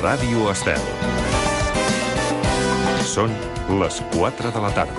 Ràdio Estel. Són les 4 de la tarda.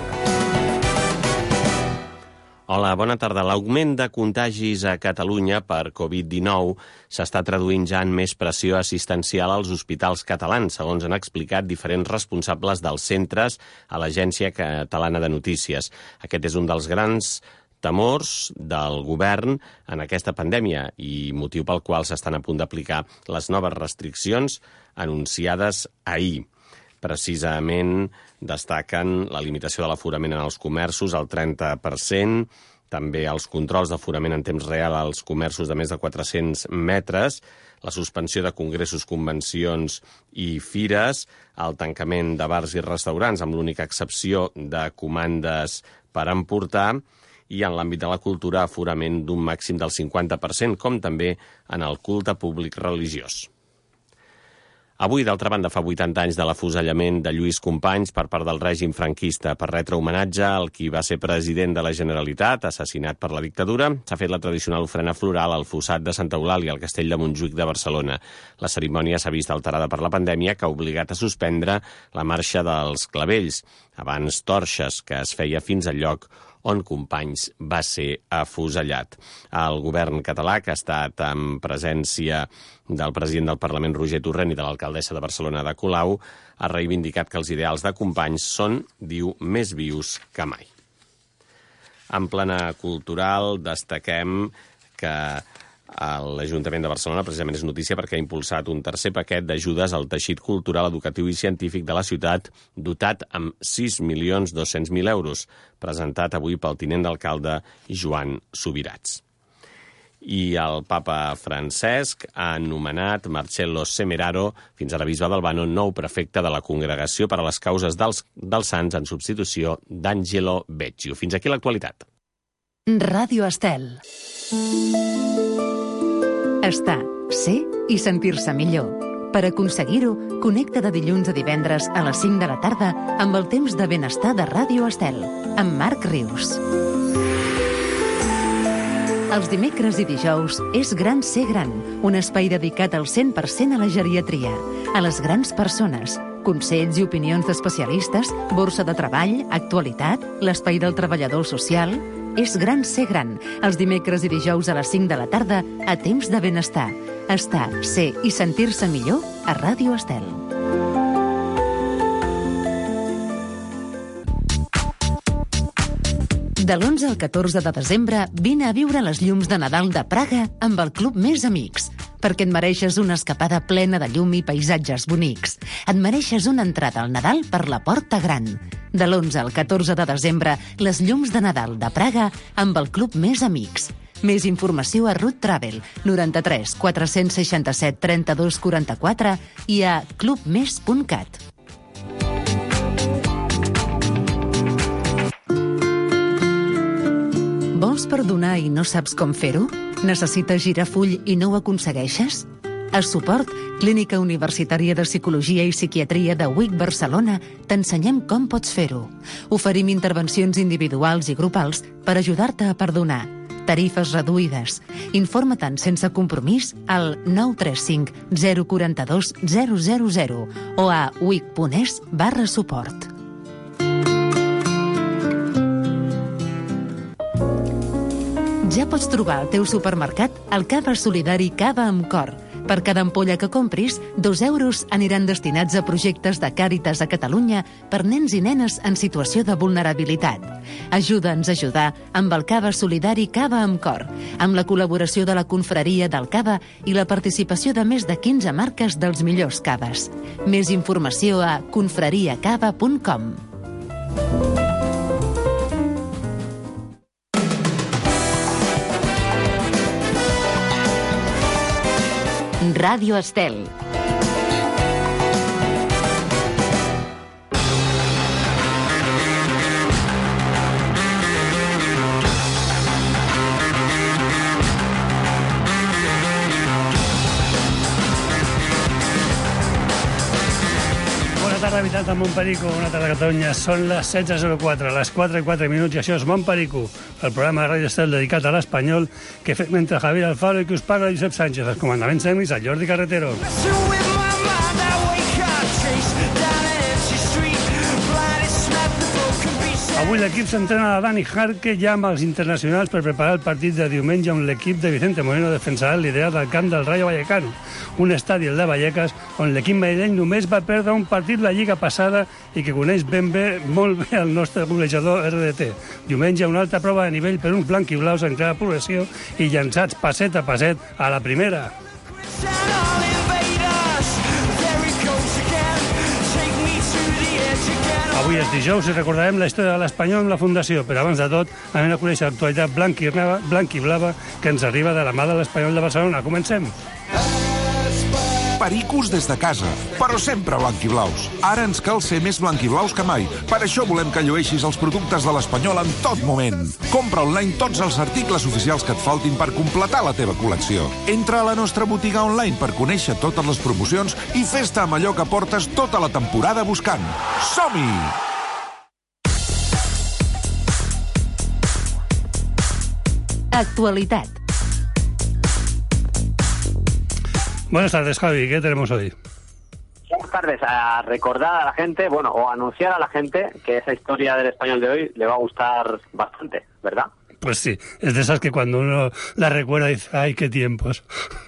Hola, bona tarda. L'augment de contagis a Catalunya per Covid-19 s'està traduint ja en més pressió assistencial als hospitals catalans, segons han explicat diferents responsables dels centres a l'Agència Catalana de Notícies. Aquest és un dels grans temors del govern en aquesta pandèmia i motiu pel qual s'estan a punt d'aplicar les noves restriccions anunciades ahir. Precisament destaquen la limitació de l'aforament en els comerços al 30%, també els controls d'aforament en temps real als comerços de més de 400 metres, la suspensió de congressos, convencions i fires, el tancament de bars i restaurants, amb l'única excepció de comandes per emportar, i en l'àmbit de la cultura aforament d'un màxim del 50%, com també en el culte públic religiós. Avui, d'altra banda, fa 80 anys de l'afusellament de Lluís Companys per part del règim franquista. Per retre homenatge al qui va ser president de la Generalitat, assassinat per la dictadura, s'ha fet la tradicional ofrena floral al fossat de Santa Eulàlia, al Castell de Montjuïc de Barcelona. La cerimònia s'ha vist alterada per la pandèmia, que ha obligat a suspendre la marxa dels clavells, abans torxes, que es feia fins al lloc on Companys va ser afusellat. El govern català, que ha estat en presència del president del Parlament, Roger Torrent, i de l'alcaldessa de Barcelona, Ada Colau, ha reivindicat que els ideals de Companys són, diu, més vius que mai. En plana cultural, destaquem que l'Ajuntament de Barcelona precisament és notícia perquè ha impulsat un tercer paquet d'ajudes al teixit cultural, educatiu i científic de la ciutat, dotat amb 6.200.000 euros, presentat avui pel tinent d'alcalde Joan Subirats. I el papa Francesc ha nomenat Marcello Semeraro, fins ara bisbe d'Albano, nou prefecte de la Congregació per a les Causes dels Sants en substitució d'Angelo Becciu. Fins aquí l'actualitat. Ràdio Estel. Estar, ser i sentir-se millor. Per aconseguir-ho, connecta de dilluns a divendres a les 5 de la tarda amb el temps de benestar de Ràdio Estel, amb Marc Rius. Els dimecres i dijous és Gran Ser Gran, un espai dedicat al 100% a la geriatria, a les grans persones, consells i opinions d'especialistes, borsa de treball, actualitat, l'espai del treballador social. És Gran Ser Gran, els dimecres i dijous a les 5 de la tarda, a temps de benestar. Estar, ser i sentir-se millor a Ràdio Estel. De l'11 al 14 de desembre, vine a viure les llums de Nadal de Praga amb el Club Més Amics, perquè et mereixes una escapada plena de llum i paisatges bonics. Et mereixes una entrada al Nadal per la Porta Gran. De l'11 al 14 de desembre, les llums de Nadal de Praga amb el Club Més Amics. Més informació a Root Travel, 93 467 32 44 i a clubmes.cat. Vols perdonar i no saps com fer-ho? Necessites girar full i no ho aconsegueixes? A Suport, Clínica Universitària de Psicologia i Psiquiatria de UIC Barcelona, t'ensenyem com pots fer-ho. Oferim intervencions individuals i grupals per ajudar-te a perdonar. Tarifes reduïdes. Informa-te'n sense compromís al 935 042 000 o a uic.es/suport. Ja pots trobar al teu supermercat el Cava Solidari Cava amb Cor. Per cada ampolla que compris, 2 euros aniran destinats a projectes de Càritas a Catalunya per nens i nenes en situació de vulnerabilitat. Ajuda'ns a ajudar amb el Cava Solidari Cava amb Cor, amb la col·laboració de la Confraria del Cava i la participació de més de 15 marques dels millors caves. Més informació a confrariacava.com. Ràdio Estel. Bona tarda, habitants de Montperico, bona tarda a Catalunya. Són les 16:04, les 4:04, i això és Montperico, el programa de Ràdio Estel dedicat a l'espanyol que fem entre Javier Alfaro i que us parla Josep Sánchez, els comandaments tècnics a Jordi Carretero. Avui l'equip s'entrena a Dani Jarque ja amb els internacionals per preparar el partit de diumenge on l'equip de Vicente Moreno defensarà el liderat al camp del Rayo Vallecano, un estadi, el de Vallecas, on l'equip madrileny només va perdre un partit la Lliga passada i que coneix molt bé el nostre golejador RDT. Diumenge una altra prova de nivell per uns blanquiblaus en clara progressió i llançats passet a passet a la primera. Avui és dijous i recordarem la història de l'Espanyol amb la Fundació, però abans de tot anem a conèixer l'actualitat blanc i blava que ens arriba de la mà de l'Espanyol de Barcelona. Comencem! Pericos des de casa, però sempre blanquiblaus. Ara ens cal ser més blanquiblaus que mai. Per això volem que llueixis els productes de l'Espanyol en tot moment. Compra online tots els articles oficials que et faltin per completar la teva col·lecció. Entra a la nostra botiga online per conèixer totes les promocions i fes-te amb allò que portes tota la temporada buscant. Som-hi! Actualitat. Buenas tardes, Javi. ¿Qué tenemos hoy? Buenas tardes. A recordar a la gente, o anunciar a la gente que esa historia del Español de hoy le va a gustar bastante, ¿verdad? Pues sí, es de esas que cuando uno la recuerda dice, ¡ay, qué tiempos!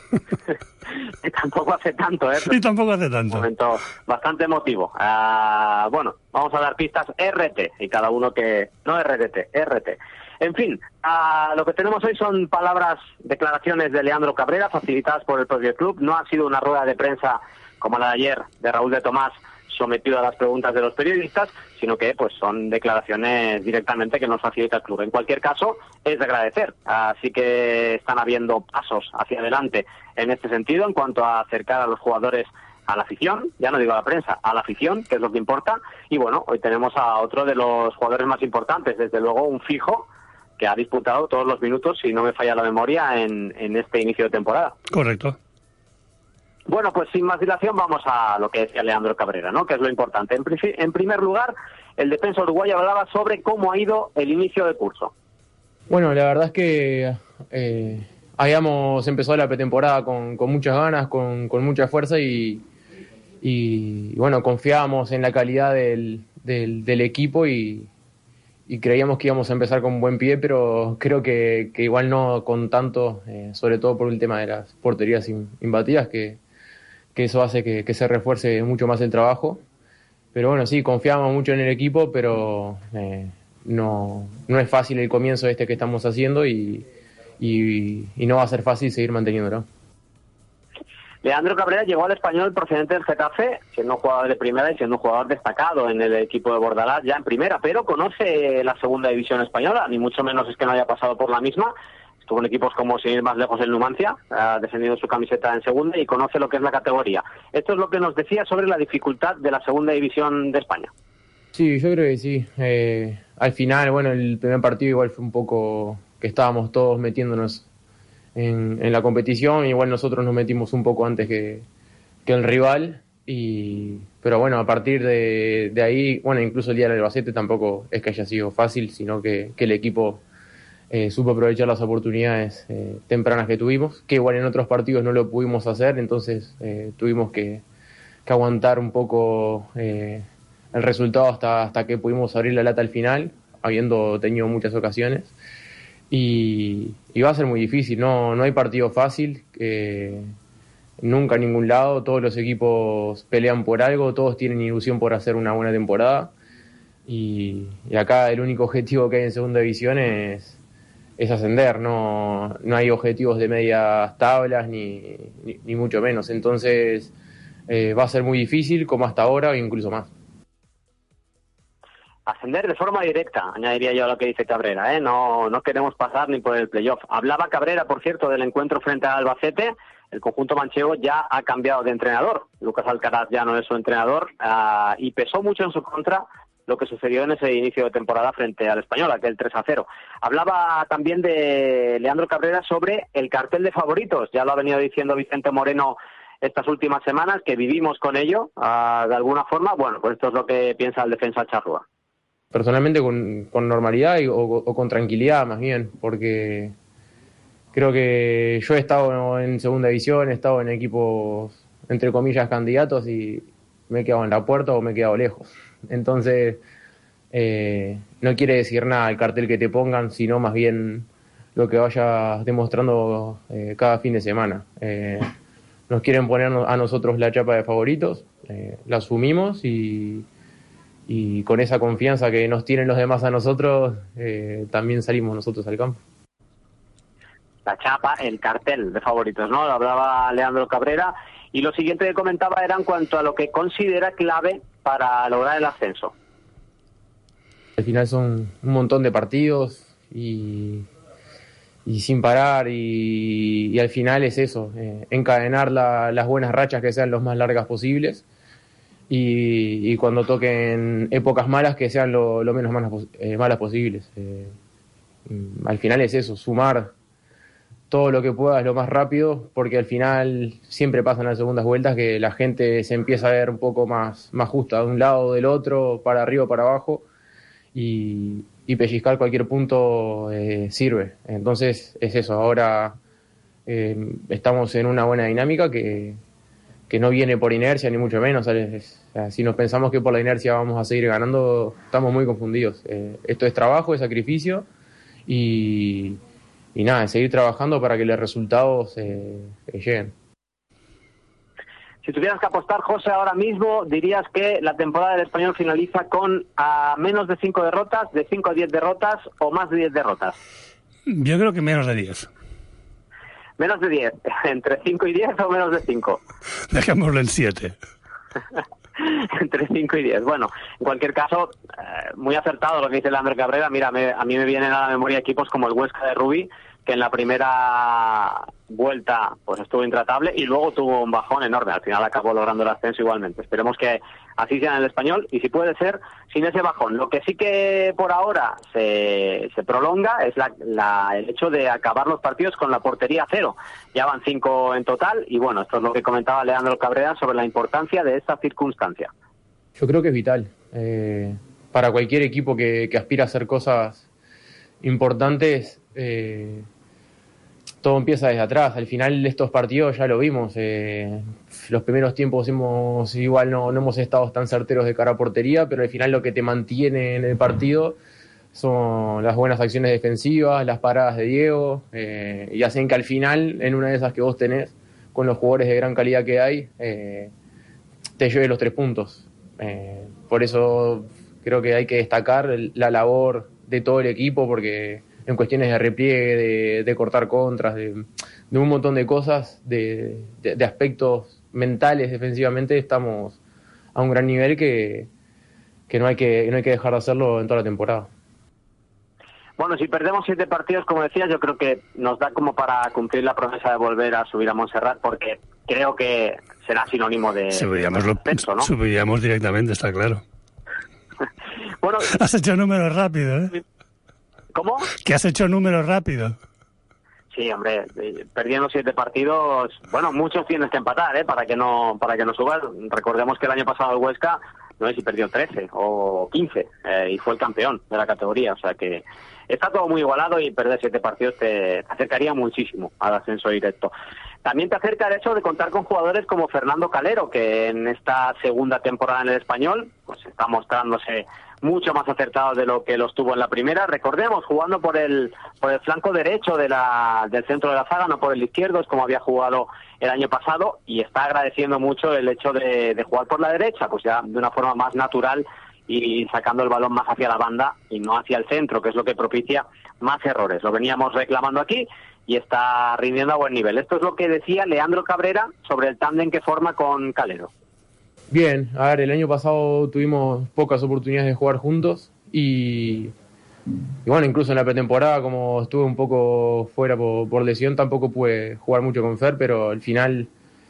Y tampoco hace tanto, ¿eh? Y tampoco hace tanto. Un momento bastante emotivo. Vamos a dar pistas RT, y cada uno que... No RDT, RT. En fin, lo que tenemos hoy son declaraciones de Leandro Cabrera, facilitadas por el propio club. No ha sido una rueda de prensa como la de ayer de Raúl de Tomás, sometido a las preguntas de los periodistas, sino que pues son declaraciones directamente que nos facilita el club. En cualquier caso, es de agradecer. Así que están habiendo pasos hacia adelante en este sentido, en cuanto a acercar a los jugadores a la afición, ya no digo a la prensa, a la afición, que es lo que importa. Y bueno, hoy tenemos a otro de los jugadores más importantes, desde luego un fijo, que ha disputado todos los minutos, si no me falla la memoria, en este inicio de temporada. Correcto. Bueno, pues sin más dilación vamos a lo que decía Leandro Cabrera, ¿no? Que es lo importante. En primer lugar, el defensa uruguayo hablaba sobre cómo ha ido el inicio de curso. Bueno, la verdad es que habíamos empezado la pretemporada con muchas ganas, con mucha fuerza y bueno, confiábamos en la calidad del equipo y creíamos que íbamos a empezar con buen pie, pero creo que igual no con tanto, sobre todo por el tema de las porterías imbatidas, que eso hace que se refuerce mucho más el trabajo. Pero bueno, sí, confiábamos mucho en el equipo, pero no es fácil el comienzo que estamos haciendo y no va a ser fácil seguir manteniéndolo. Leandro Cabrera llegó al Español procedente del Getafe, siendo un jugador de primera y siendo un jugador destacado en el equipo de Bordalás ya en primera, pero conoce la segunda división española, ni mucho menos es que no haya pasado por la misma. Estuvo en equipos como, sin ir más lejos, el Numancia, ha defendido su camiseta en segunda y conoce lo que es la categoría. Esto es lo que nos decía sobre la dificultad de la segunda división de España. Sí, yo creo que sí. Al final, bueno, el primer partido igual fue un poco que estábamos todos metiéndonos en la competición, igual nosotros nos metimos un poco antes que el rival, pero bueno, a partir de ahí, bueno, incluso el día del Albacete tampoco es que haya sido fácil, sino que el equipo supo aprovechar las oportunidades tempranas que tuvimos, que igual en otros partidos no lo pudimos hacer, entonces tuvimos que aguantar un poco el resultado hasta que pudimos abrir la lata al final, habiendo tenido muchas ocasiones. Y va a ser muy difícil, no hay partido fácil, nunca en ningún lado, todos los equipos pelean por algo, todos tienen ilusión por hacer una buena temporada y acá el único objetivo que hay en segunda división es ascender, no hay objetivos de medias tablas ni mucho menos, entonces va a ser muy difícil como hasta ahora o incluso más. Ascender de forma directa, añadiría yo a lo que dice Cabrera, ¿eh? No queremos pasar ni por el playoff. Hablaba Cabrera, por cierto, del encuentro frente al Albacete. El conjunto manchego ya ha cambiado de entrenador. Lucas Alcaraz ya no es su entrenador y pesó mucho en su contra lo que sucedió en ese inicio de temporada frente al Español, aquel 3-0. Hablaba también de Leandro Cabrera sobre el cartel de favoritos. Ya lo ha venido diciendo Vicente Moreno estas últimas semanas, que vivimos con ello de alguna forma. Bueno, pues esto es lo que piensa el defensa charrúa. Personalmente con normalidad o con tranquilidad más bien, porque creo que yo he estado en segunda división, he estado en equipos, entre comillas, candidatos y me he quedado en la puerta o me he quedado lejos. Entonces, no quiere decir nada el cartel que te pongan, sino más bien lo que vayas demostrando cada fin de semana. Nos quieren poner a nosotros la chapa de favoritos, la asumimos y con esa confianza que nos tienen los demás a nosotros, también salimos nosotros al campo. La chapa, el cartel de favoritos, ¿no? Lo hablaba Leandro Cabrera. Y lo siguiente que comentaba era en cuanto a lo que considera clave para lograr el ascenso. Al final son un montón de partidos y sin parar y al final es eso, encadenar las buenas rachas que sean lo más largas posibles y cuando toquen épocas malas que sean lo menos malas posibles. Al final es eso, sumar todo lo que puedas lo más rápido, porque al final siempre pasan las segundas vueltas que la gente se empieza a ver un poco más justa de un lado o del otro, para arriba o para abajo, y pellizcar cualquier punto sirve. Entonces es eso, ahora estamos en una buena dinámica que no viene por inercia ni mucho menos. O sea, si nos pensamos que por la inercia vamos a seguir ganando, estamos muy confundidos. Esto es trabajo, es sacrificio y nada, seguir trabajando para que los resultados lleguen. Si tuvieras que apostar, José, ahora mismo, dirías que la temporada del Español finaliza con menos de 5 derrotas, de 5 a 10 derrotas o más de 10 derrotas. Yo creo que menos de 10. Menos de 10, entre 5 y 10 o menos de 5. Dejémoslo en 7. Entre 5 y 10. Bueno, en cualquier caso, muy acertado lo que dice Leandro Cabrera. Mira, a mí me vienen a la memoria equipos como el Huesca de Rubí, que en la primera vuelta pues estuvo intratable y luego tuvo un bajón enorme. Al final acabó logrando el ascenso igualmente. Esperemos que así sea en el Español y si puede ser sin ese bajón. Lo que sí que por ahora se prolonga es el hecho de acabar los partidos con la portería cero. Ya van 5 en total y bueno, esto es lo que comentaba Leandro Cabrera sobre la importancia de esta circunstancia. Yo creo que es vital para cualquier equipo que aspira a hacer cosas importantes. Todo empieza desde atrás. Al final de estos partidos ya lo vimos. Los primeros tiempos igual no hemos estado tan certeros de cara a portería, pero al final lo que te mantiene en el partido son las buenas acciones defensivas, las paradas de Diego, y hacen que al final, en una de esas que vos tenés, con los jugadores de gran calidad que hay, te lleve los 3 puntos. Por eso creo que hay que destacar la labor de todo el equipo, porque en cuestiones de repliegue, de cortar contras, de un montón de cosas, de aspectos mentales defensivamente, estamos a un gran nivel que no hay que dejar de hacerlo en toda la temporada. Bueno, si perdemos 7 partidos, como decías, yo creo que nos da como para cumplir la promesa de volver a subir a Montserrat, porque creo que será sinónimo de ascenso, ¿no? Subiríamos directamente, está claro. Bueno, has hecho números rápidos, ¿eh? ¿Cómo? Que has hecho números rápidos. Sí, hombre, perdiendo 7 partidos, bueno, muchos tienes que empatar, para que no subas. Recordemos que el año pasado el Huesca, no sé si perdió 13 o 15, y fue el campeón de la categoría, o sea que está todo muy igualado y perder 7 partidos te acercaría muchísimo al ascenso directo. También te acerca el hecho de contar con jugadores como Fernando Calero, que en esta segunda temporada en el Español pues está mostrándose mucho más acertado de lo que lo estuvo en la primera. Recordemos, jugando por el flanco derecho del centro de la zaga, no por el izquierdo, es como había jugado el año pasado, y está agradeciendo mucho el hecho de jugar por la derecha, pues ya de una forma más natural y sacando el balón más hacia la banda y no hacia el centro, que es lo que propicia más errores. Lo veníamos reclamando aquí y está rindiendo a buen nivel. Esto es lo que decía Leandro Cabrera sobre el tándem que forma con Calero. Bien, a ver, el año pasado tuvimos pocas oportunidades de jugar juntos y bueno, incluso en la pretemporada, como estuve un poco fuera por lesión, tampoco pude jugar mucho con Fer, pero al final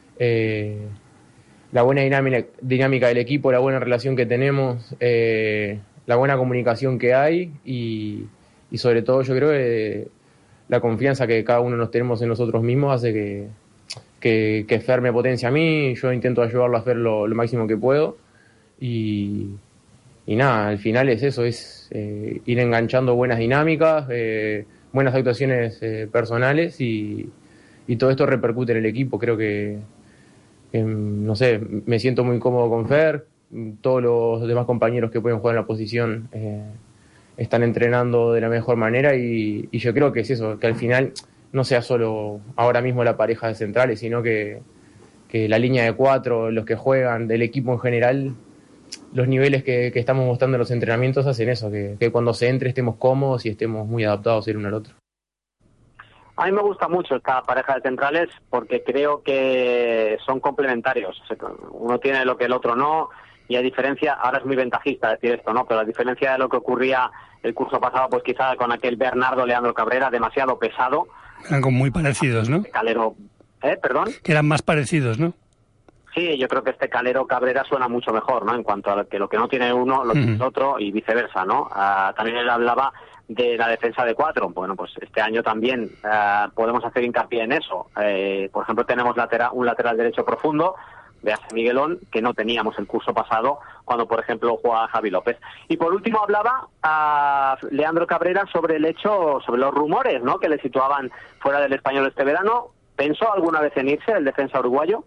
la buena dinámica del equipo, la buena relación que tenemos, la buena comunicación que hay y sobre todo yo creo que la confianza que cada uno nos tenemos en nosotros mismos hace que Fer me potencia a mí, yo intento ayudarlo a hacer lo máximo que puedo y nada, al final es eso, es ir enganchando buenas dinámicas, buenas actuaciones personales y todo esto repercute en el equipo. Creo que no sé, me siento muy cómodo con Fer, todos los demás compañeros que pueden jugar en la posición están entrenando de la mejor manera y yo creo que es eso, que al final no sea solo ahora mismo la pareja de centrales, sino que la línea de 4, los que juegan, del equipo en general, los niveles que estamos mostrando en los entrenamientos hacen eso, que cuando se entre estemos cómodos y estemos muy adaptados el uno al otro. A mí me gusta mucho esta pareja de centrales porque creo que son complementarios. O sea, uno tiene lo que el otro no, y a diferencia, ahora es muy ventajista decir esto, ¿no? Pero a diferencia de lo que ocurría el curso pasado, pues quizá con aquel Bernardo Leandro Cabrera, demasiado pesado. Eran como muy parecidos, ¿no? Calero, ¿perdón? Que eran más parecidos, ¿no? Sí, yo creo que este Calero Cabrera suena mucho mejor, ¿no? En cuanto a que lo que no tiene uno, lo tiene el otro y viceversa, ¿no? También él hablaba de la defensa de 4. Bueno, pues este año también podemos hacer hincapié en eso. Por ejemplo, tenemos un lateral derecho profundo, de Miguelón, que no teníamos el curso pasado cuando, por ejemplo, jugaba Javi López. Y por último hablaba a Leandro Cabrera sobre los rumores, ¿no?, que le situaban fuera del Español este verano. ¿Pensó alguna vez en irse el defensa uruguayo?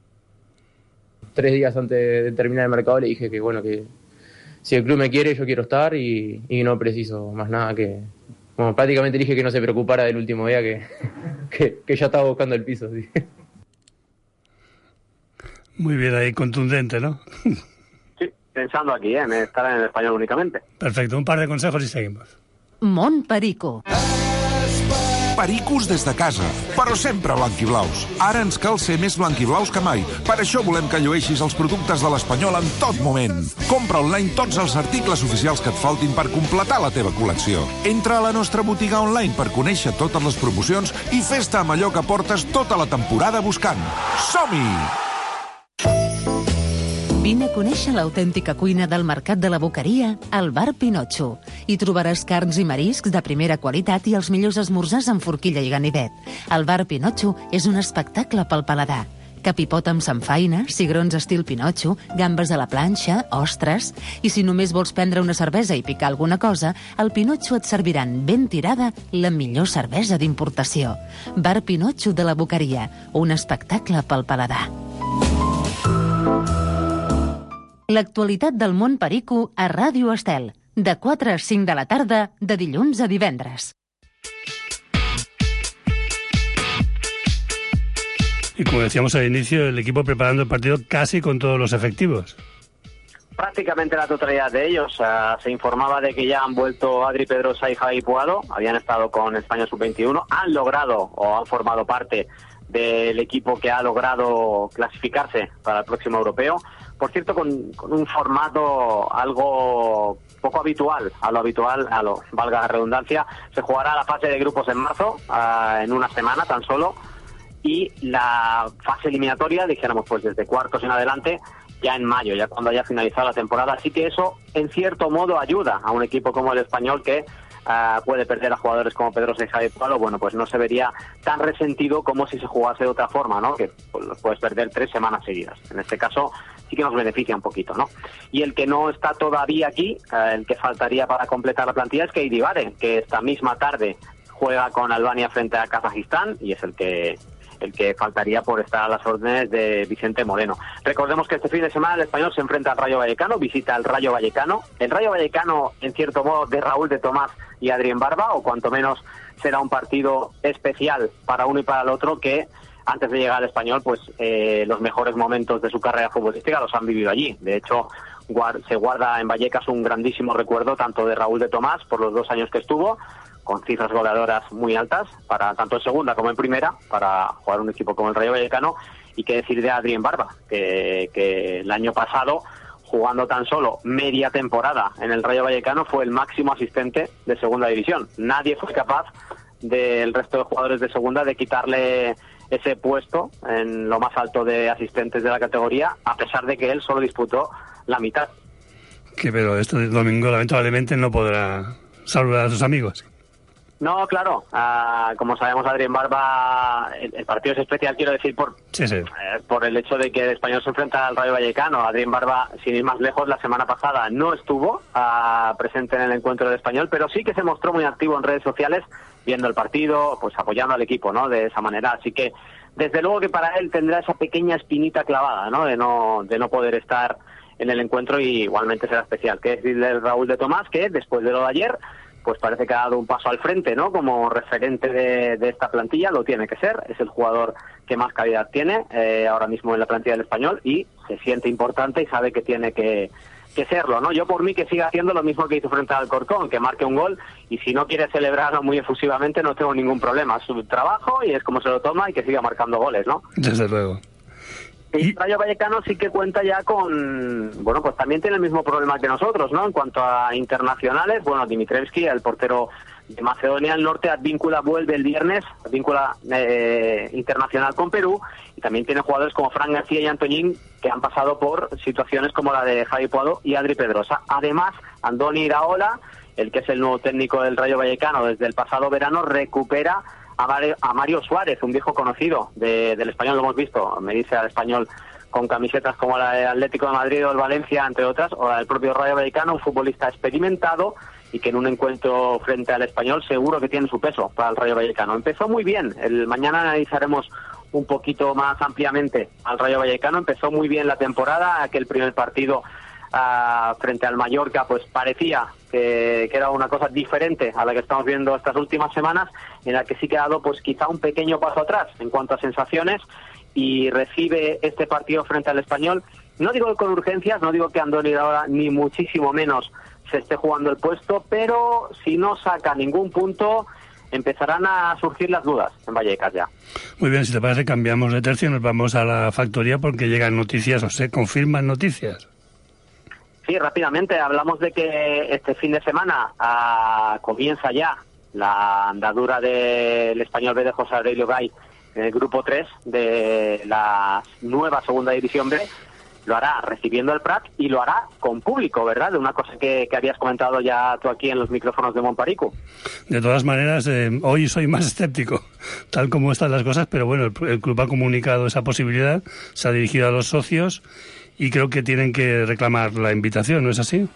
3 días antes de terminar el mercado le dije que bueno, que si el club me quiere, yo quiero estar y no preciso más nada, que bueno, prácticamente le dije que no se preocupara del último día, que ya estaba buscando el piso. ¿Sí? Muy bien ahí, contundente, ¿no? Sí, pensando aquí, en estar en el Español únicamente. Perfecto, un par de consejos y seguimos. Mont Perico. Pericos des de casa, però sempre blanquiblaus. Ara ens cal ser més blanquiblaus que mai. Per això volem que llueixis els productes de l'Espanyol en tot moment. Compra online tots els articles oficials que et faltin per completar la teva col·lecció. Entra a la nostra botiga online per conèixer totes les promocions i fes-te amb allò que portes tota la temporada buscant. Som-hi! Vine a conèixer l'autèntica cuina del Mercat de la Boqueria al Bar Pinotxo. Hi trobaràs carns i mariscs de primera qualitat i els millors esmorzars amb forquilla i ganivet. El Bar Pinotxo és un espectacle pel paladar. Capipot amb samfaina, cigrons estil Pinotxo, gambes a la planxa, ostres... I si només vols prendre una cervesa i picar alguna cosa, al Pinotxo et serviran ben tirada la millor cervesa d'importació. Bar Pinotxo de la Boqueria, un espectacle pel paladar. L'actualitat del món perico a Ràdio Estel, de 4 a 5 de la tarda, de dilluns a divendres. Y como decíamos al inicio, el equipo preparando el partido casi con todos los efectivos. Prácticamente la totalidad de ellos. Se informaba de que ya han vuelto Adri Pedrosa y Javi Puado, habían estado con España Sub-21, han logrado o han formado parte del equipo que ha logrado clasificarse para el próximo europeo. Por cierto, con un formato algo poco habitual, valga la redundancia. Se jugará la fase de grupos en marzo, en una semana tan solo, y la fase eliminatoria, dijéramos, pues desde cuartos en adelante, ya en mayo, ya cuando haya finalizado la temporada. Así que eso, en cierto modo, ayuda a un equipo como el Español que puede perder a jugadores como Pedrosa y Javi Puado. Bueno, pues no se vería tan resentido como si se jugase de otra forma, ¿no? Que pues, los puedes perder 3 semanas seguidas. En este caso sí que nos beneficia un poquito, ¿no? Y el que no está todavía aquí, el que faltaría para completar la plantilla es Keidi Bare, que esta misma tarde juega con Albania frente a Kazajistán y es el que faltaría por estar a las órdenes de Vicente Moreno. Recordemos que este fin de semana el Español se enfrenta al Rayo Vallecano, visita al Rayo Vallecano. El Rayo Vallecano, en cierto modo, de Raúl de Tomás y Adrián Barba, o cuanto menos será un partido especial para uno y para el otro, que antes de llegar al Español, pues los mejores momentos de su carrera futbolística los han vivido allí. De hecho, se guarda en Vallecas un grandísimo recuerdo tanto de Raúl de Tomás por los 2 años que estuvo, con cifras goleadoras muy altas, para tanto en segunda como en primera, para jugar un equipo como el Rayo Vallecano, y qué decir de Adrián Barba, que el año pasado, jugando tan solo media temporada en el Rayo Vallecano, fue el máximo asistente de segunda división. Nadie fue capaz del resto de jugadores de segunda de quitarle ese puesto en lo más alto de asistentes de la categoría, a pesar de que él solo disputó la mitad. Que pero este domingo lamentablemente no podrá saludar a sus amigos. No, claro. Como sabemos, Adrián Barba, el partido es especial, quiero decir, por el hecho de que el Español se enfrenta al Rayo Vallecano. Adrián Barba, sin ir más lejos, la semana pasada no estuvo presente en el encuentro del Español, pero sí que se mostró muy activo en redes sociales, viendo el partido, pues apoyando al equipo, ¿no? De esa manera. Así que, desde luego que para él tendrá esa pequeña espinita clavada, ¿no? De no poder estar en el encuentro, y igualmente será especial. ¿Qué decir del Raúl de Tomás, que después de lo de ayer, pues parece que ha dado un paso al frente, ¿no? Como referente de esta plantilla, lo tiene que ser, es el jugador que más calidad tiene ahora mismo en la plantilla del Español, y se siente importante y sabe que tiene que serlo, ¿no? Yo por mí que siga haciendo lo mismo que hizo frente al Alcorcón, que marque un gol, y si no quiere celebrarlo muy efusivamente no tengo ningún problema, es su trabajo y es como se lo toma, y que siga marcando goles, ¿no? Desde luego. Y Rayo Vallecano sí que cuenta ya con, bueno, pues también tiene el mismo problema que nosotros, ¿no? En cuanto a internacionales, bueno, Dimitrievski, el portero de Macedonia del Norte, Advíncula vuelve el viernes, Advíncula internacional con Perú, y también tiene jugadores como Fran García y Antoñín, que han pasado por situaciones como la de Javi Puado y Adri Pedrosa. Además, Andoni Iraola, el que es el nuevo técnico del Rayo Vallecano desde el pasado verano, recupera a Mario Suárez, un viejo conocido del Español, lo hemos visto, me dice al Español, con camisetas como la de Atlético de Madrid o el Valencia, entre otras, o la del propio Rayo Vallecano, un futbolista experimentado y que en un encuentro frente al Español seguro que tiene su peso para el Rayo Vallecano. Empezó muy bien, mañana analizaremos un poquito más ampliamente al Rayo Vallecano, empezó muy bien la temporada, aquel primer partido frente al Mallorca pues parecía que era una cosa diferente a la que estamos viendo estas últimas semanas, en la que sí que ha dado pues quizá un pequeño paso atrás en cuanto a sensaciones, y recibe este partido frente al Español, no digo con urgencias, no digo que Andoni ahora ni muchísimo menos se esté jugando el puesto, pero si no saca ningún punto empezarán a surgir las dudas en Vallecas ya. Muy bien, si te parece cambiamos de tercio y nos vamos a la factoría porque llegan noticias o se confirman noticias. Sí, rápidamente, hablamos de que este fin de semana comienza ya la andadura del Español B de José Aurelio Gay en el grupo 3 de la nueva segunda división B. Lo hará recibiendo el Prat y lo hará con público, ¿verdad? De una cosa que habías comentado ya tú aquí en los micrófonos de Montparico. De todas maneras, hoy soy más escéptico, tal como están las cosas, pero bueno, el club ha comunicado esa posibilidad, se ha dirigido a los socios y creo que tienen que reclamar la invitación, ¿no es así?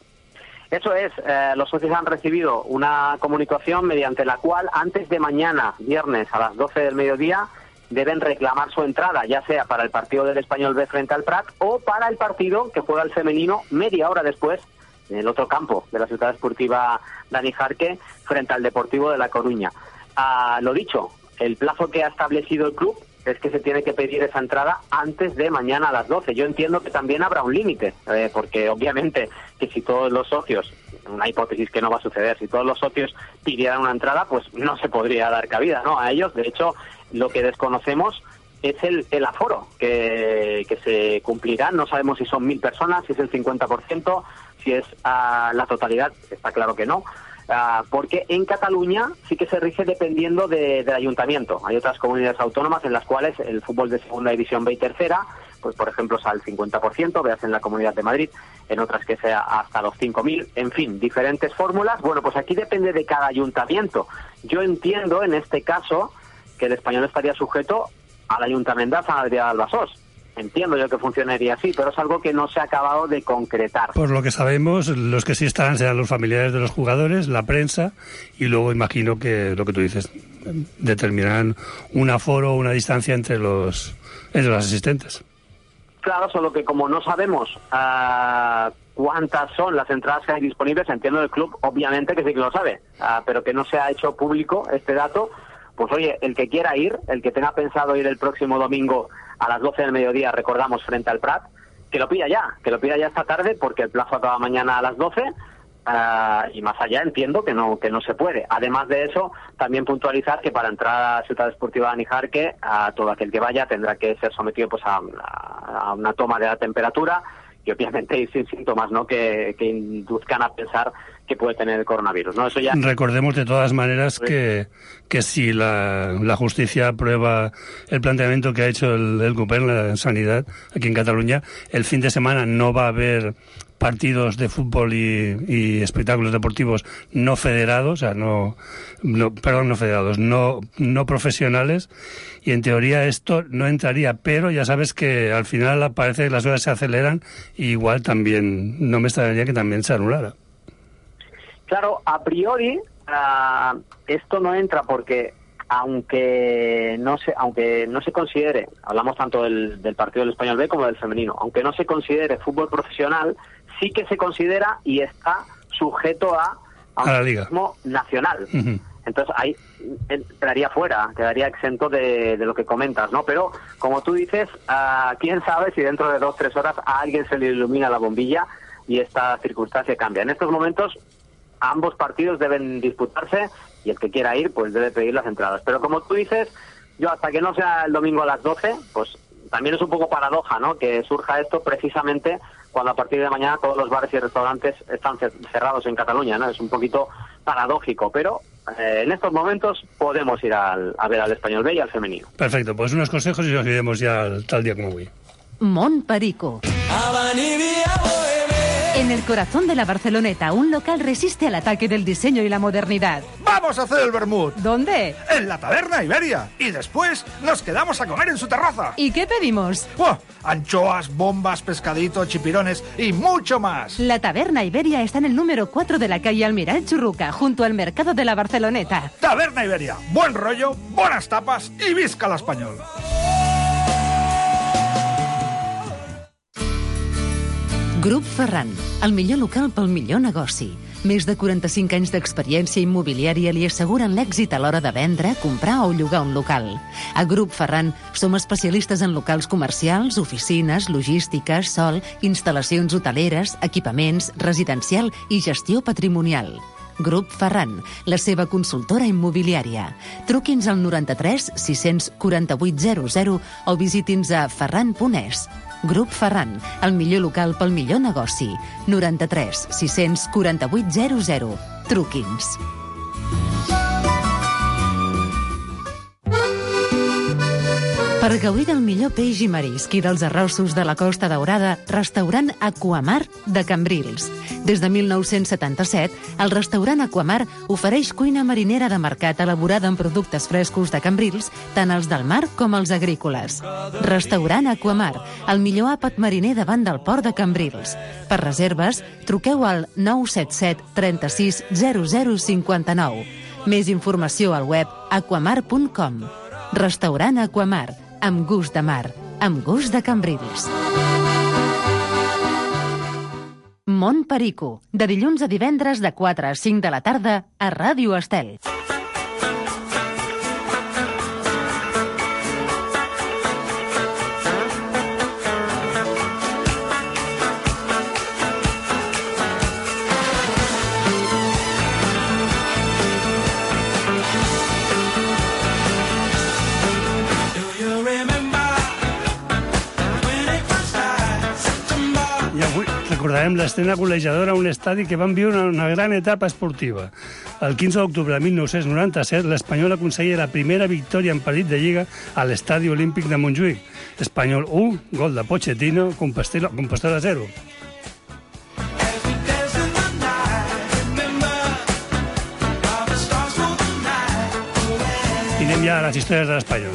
Eso es, los socios han recibido una comunicación mediante la cual antes de mañana, viernes a las 12 del mediodía, deben reclamar su entrada, ya sea para el partido del Español B frente al Prat o para el partido que juega el femenino media hora después en el otro campo de la Ciudad Esportiva Dani Jarque frente al Deportivo de La Coruña. Lo dicho, el plazo que ha establecido el club es que se tiene que pedir esa entrada antes de mañana a las 12. Yo entiendo que también habrá un límite, porque obviamente que si todos los socios, una hipótesis que no va a suceder, si todos los socios pidieran una entrada, pues no se podría dar cabida, ¿no?, a ellos. De hecho, lo que desconocemos es el aforo que se cumplirá. No sabemos si son 1.000 personas, si es el 50%, si es la totalidad, está claro que no. Porque en Cataluña sí que se rige dependiendo del ayuntamiento. Hay otras comunidades autónomas en las cuales el fútbol de segunda división B y tercera, pues por ejemplo es al 50%, veas en la Comunidad de Madrid, en otras que sea hasta los 5.000, en fin, diferentes fórmulas. Bueno, pues aquí depende de cada ayuntamiento. Yo entiendo en este caso que el Español estaría sujeto al Ayuntamiento de San Adrià de Besòs. Entiendo yo que funcionaría así, pero es algo que no se ha acabado de concretar. Por lo que sabemos, los que sí estarán serán los familiares de los jugadores, la prensa, y luego imagino que lo que tú dices, determinarán un aforo, una distancia entre los asistentes. Claro, solo que como no sabemos cuántas son las entradas que hay disponibles, entiendo el club, obviamente que sí que lo sabe, pero que no se ha hecho público este dato. Pues oye, el que quiera ir, el que tenga pensado ir el próximo domingo a las 12 del mediodía, recordamos, frente al Prat, que lo pida ya esta tarde, porque el plazo acaba mañana a las 12, y más allá entiendo que no se puede. Además de eso, también puntualizar que para entrar a la Ciudad Esportiva Dani Jarque, a todo aquel que vaya tendrá que ser sometido pues a una toma de la temperatura, y obviamente ir sin síntomas, ¿no?, que induzcan a pensar que puede tener el coronavirus, ¿no? Eso ya. Recordemos de todas maneras que si la justicia aprueba el planteamiento que ha hecho el Govern, la Sanidad, aquí en Cataluña, el fin de semana no va a haber partidos de fútbol y espectáculos deportivos no federados, o sea, no federados, no profesionales, y en teoría esto no entraría, pero ya sabes que al final parece que las cosas se aceleran, y igual también, no me extrañaría que también se anulara. Claro, a priori esto no entra porque aunque no se considere, hablamos tanto del partido del Español B como del femenino, aunque no se considere fútbol profesional, sí que se considera y está sujeto a la liga nacional. Uh-huh. Entonces ahí quedaría exento de lo que comentas, ¿no? Pero como tú dices, quién sabe si dentro de 2-3 horas a alguien se le ilumina la bombilla y esta circunstancia cambia. En estos momentos ambos partidos deben disputarse y el que quiera ir pues debe pedir las entradas. Pero como tú dices, yo hasta que no sea el domingo a las 12, pues también es un poco paradoja, ¿no?, que surja esto precisamente cuando a partir de mañana todos los bares y restaurantes están cerrados en Cataluña, ¿no? Es un poquito paradójico, pero en estos momentos podemos ir a ver al Español B y al femenino. Perfecto, pues unos consejos y nos iremos ya tal día como hoy. Mont Perico. En el corazón de la Barceloneta, un local resiste al ataque del diseño y la modernidad. ¡Vamos a hacer el vermut! ¿Dónde? En la Taberna Iberia. Y después nos quedamos a comer en su terraza. ¿Y qué pedimos? ¡Buah! Anchoas, bombas, pescaditos, chipirones y mucho más. La Taberna Iberia está en el número 4 de la calle Almiral Churruca, junto al mercado de la Barceloneta. Taberna Iberia. Buen rollo, buenas tapas y visca l'Espanyol. Grup Ferran, el millor local pel millor negoci. Més de 45 anys d'experiència immobiliària li asseguren l'èxit a l'hora de vendre, comprar o llogar un local. A Grup Ferran som especialistes en locals comercials, oficines, logística, sol, instal·lacions hoteleres, equipaments, residencial i gestió patrimonial. Grup Ferran, la seva consultora immobiliària. Truqui'ns al 93 648 00 o visiti'ns a ferran.es. Grup Ferran, el millor local pel millor negoci. 93 648 00. Truqui'ns. Per gaudir del millor peix i marisc i dels arrossos de la Costa Daurada, restaurant Aquamar de Cambrils. Des de 1977, el restaurant Aquamar ofereix cuina marinera de mercat elaborada amb productes frescos de Cambrils, tant els del mar com els agrícoles. Restaurant Aquamar, el millor àpat mariner davant del port de Cambrils. Per reserves, truqueu al 977 36 0059. Més informació al web aquamar.com. Restaurant Aquamar, amb gust de mar, amb gust de Cambrils. Mont Perico, de dilluns a divendres de 4 a 5 de la tarda a Ràdio Estel. Recordarem l'estrena golejadora a un estadi que van viure una gran etapa esportiva. El 15 d'octubre de 1997, l'Espanyol aconseguia la primera victòria en partit de Lliga a l'Estadi Olímpic de Montjuïc. Espanyol 1, gol de Pochettino, Compostela 0. I anem ja a les històries de l'Espanyol.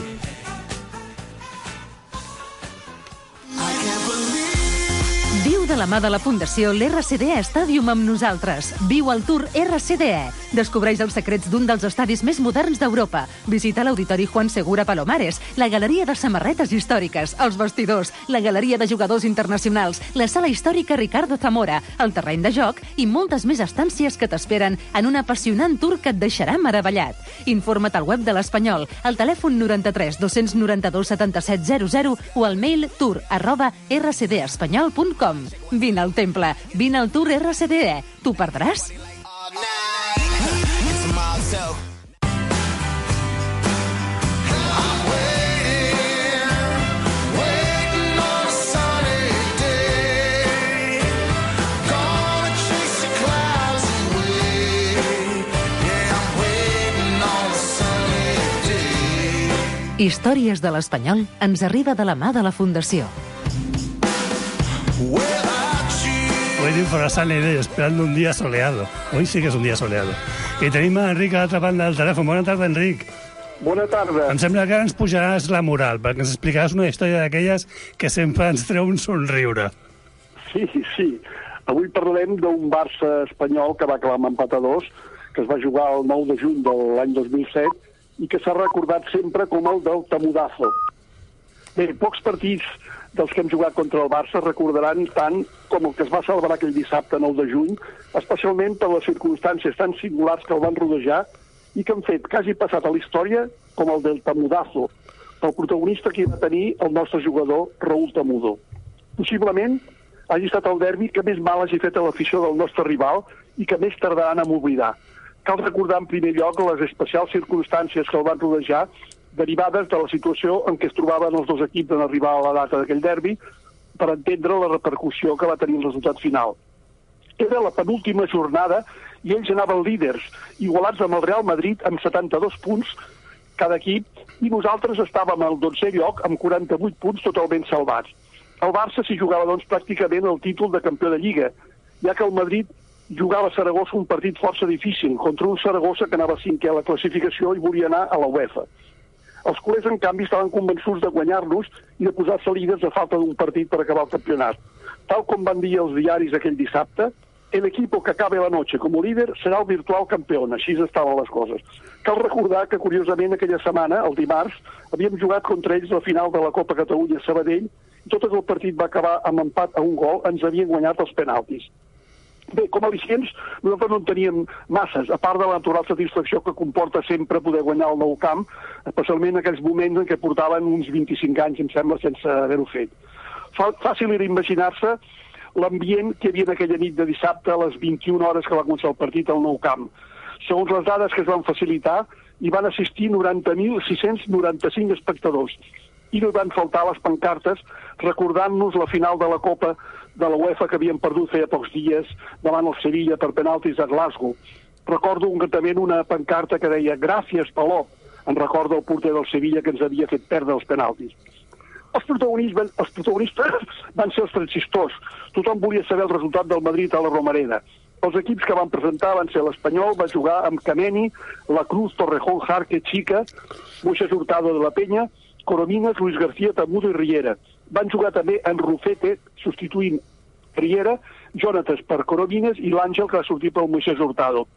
Viu de la mà de la Fundació l'RCDE Stadium amb nosaltres. Viu el Tour RCDE. Descobreix els secrets d'un dels estadis més moderns d'Europa. Visita l'Auditori Juan Segura Palomares, la Galeria de Samarretes Històriques, els vestidors, la Galeria de Jugadors Internacionals, la Sala Històrica Ricardo Zamora, el terreny de joc i moltes més estàncies que t'esperen en un apassionant tour que et deixarà meravellat. Informa't al web de l'Espanyol, al telèfon 93 292 77 00 o al mail tour@rcdespanyol.com. Vine al temple, vine al Tour RCDE. T'ho perdràs? Històries de l'Espanyol ens arriba de la mà de la Fundació. Hoy de Forasán y esperando un día soleado. Hoy sí que es un día soleado. I tenim a Enric a l'altra banda del telèfon. Bona tarda, Enric. Bona tarda. Em sembla que ara ens pujaràs la moral, perquè ens explicaràs una història d'aquelles que sempre ens treu un somriure. Sí. Avui parlem d'un Barça espanyol que va acabar amb empat a 2, que es va jugar el 9 de juny de l'any 2007 i que s'ha recordat sempre com el del Tamudazo. Bé, pocs partits dels que hem jugat contra el Barça recordaran tant com el que es va celebrar aquell dissabte 9 de juny, especialment per les circumstàncies tan singulars que el van rodejar i que han fet quasi passat a la història com el del Tamudazo, el protagonista que hi va tenir el nostre jugador Raúl Tamudo. Possiblement hagi estat el derbi que més mal hagi fet a l'afició del nostre rival i que més tardaran a oblidar. Cal recordar en primer lloc les especials circumstàncies que el van rodejar derivades de la situació en què es trobaven els dos equips en arribar a la data d'aquell derbi per entendre la repercussió que va tenir el resultat final. Era la penúltima jornada i ells anaven líders, igualats amb el Real Madrid amb 72 punts cada equip, i nosaltres estàvem al 12è lloc amb 48 punts totalment salvats. El Barça s'hi jugava, doncs, pràcticament el títol de campió de Lliga, ja que el Madrid jugava a Saragossa un partit força difícil contra un Saragossa que anava 5è a la classificació i volia anar a la UEFA. Els culers, en canvi, estaven convençuts de guanyar-nos i de posar-se líders a falta d'un partit per acabar el campionat. Tal com van dir els diaris aquell dissabte, el equipo que acabe la noche como líder serà el virtual campeón. Així estaven les coses. Cal recordar que, curiosament, aquella setmana, el dimarts, havíem jugat contra ells la final de la Copa Catalunya Sabadell i tot el partit va acabar amb empat a un gol, ens havien guanyat els penaltis. Bé, com a al·licients, nosaltres no en teníem masses, a part de la natural satisfacció que comporta sempre poder guanyar el Nou Camp, especialment en aquells moments en què portaven uns 25 anys, em sembla, sense haver-ho fet. Fàcil era imaginar-se l'ambient que hi havia aquella nit de dissabte a les 21 hores que va començar el partit al Nou Camp. Segons les dades que es van facilitar, hi van assistir 90.695 espectadors i no van faltar les pancartes recordant-nos la final de la Copa de la UEFA que havíem perdut feia pocs dies davant el Sevilla per penaltis a Glasgow. Recordo concretament una pancarta que deia «Gràcies, Palop», en record del porter del Sevilla que ens havia fet perdre els penaltis. Els protagonistes van ser els transistors. Tothom volia saber el resultat del Madrid a la Romareda. Els equips que van presentar van ser l'Espanyol, va jugar amb Kameni, La Cruz, Torrejón, Jarque, Chica, Moisés Hurtado de la Peña, Coromines, Luis García, Tamudo i Riera. Van jugar també en Rufete, substituint Riera, Jonatas per Coromines i l'Àngel, que va sortir pel Moisés Hurtado.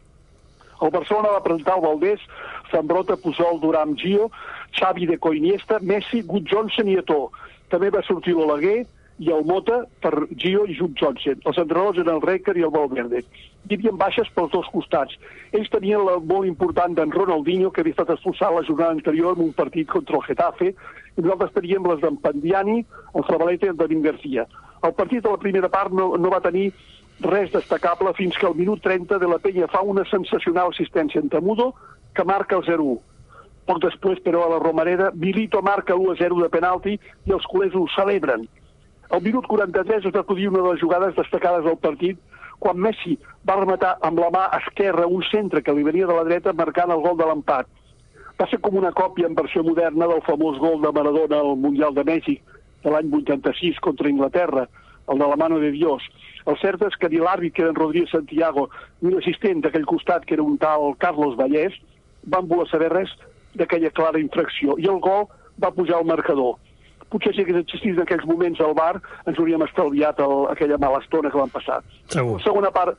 El Barcelona va presentar el Valdés, Zambrota, Pujol, Duram, Gio, Xavi de Coiniesta, Messi, Gut Johnson i Eto'o. També va sortir l'Oleguer i el Mota per Gio i Gut Johnson. Els entrenadors eren el Rijkaard i el Valverde. Hi havia baixes pels dos costats. Ells tenien la molt important d'en Ronaldinho, que havia estat expulsat la jornada anterior en un partit contra el Getafe, i nosaltres teníem les d'en Pandiani, el Zabaleta i el David García. El partit a la primera part no va tenir res destacable fins que al minut 30 de la Peña fa una sensacional assistència en Tamudo que marca el 0-1. Poc després, però, a la Romareda, Milito marca l'1-0 de penalti i els culers ho celebren. Al minut 43 es va produir una de les jugades destacades del partit quan Messi va rematar amb la mà esquerra un centre que li venia de la dreta marcant el gol de l'empat. Va ser com una còpia en versió moderna del famós gol de Maradona al Mundial de Mèxic de l'any 86 contra Inglaterra, el de la mano de Dios. El cert és que ni l'àrbit, que era en Rodríguez Santiago, ni l'assistent d'aquell costat, que era un tal Carlos Vallès, van voler saber res d'aquella clara infracció. I el gol va pujar al marcador. Potser si hagués existit en aquells moments al bar ens hauríem estalviat aquella mala estona que van passar. Segur. La segona part,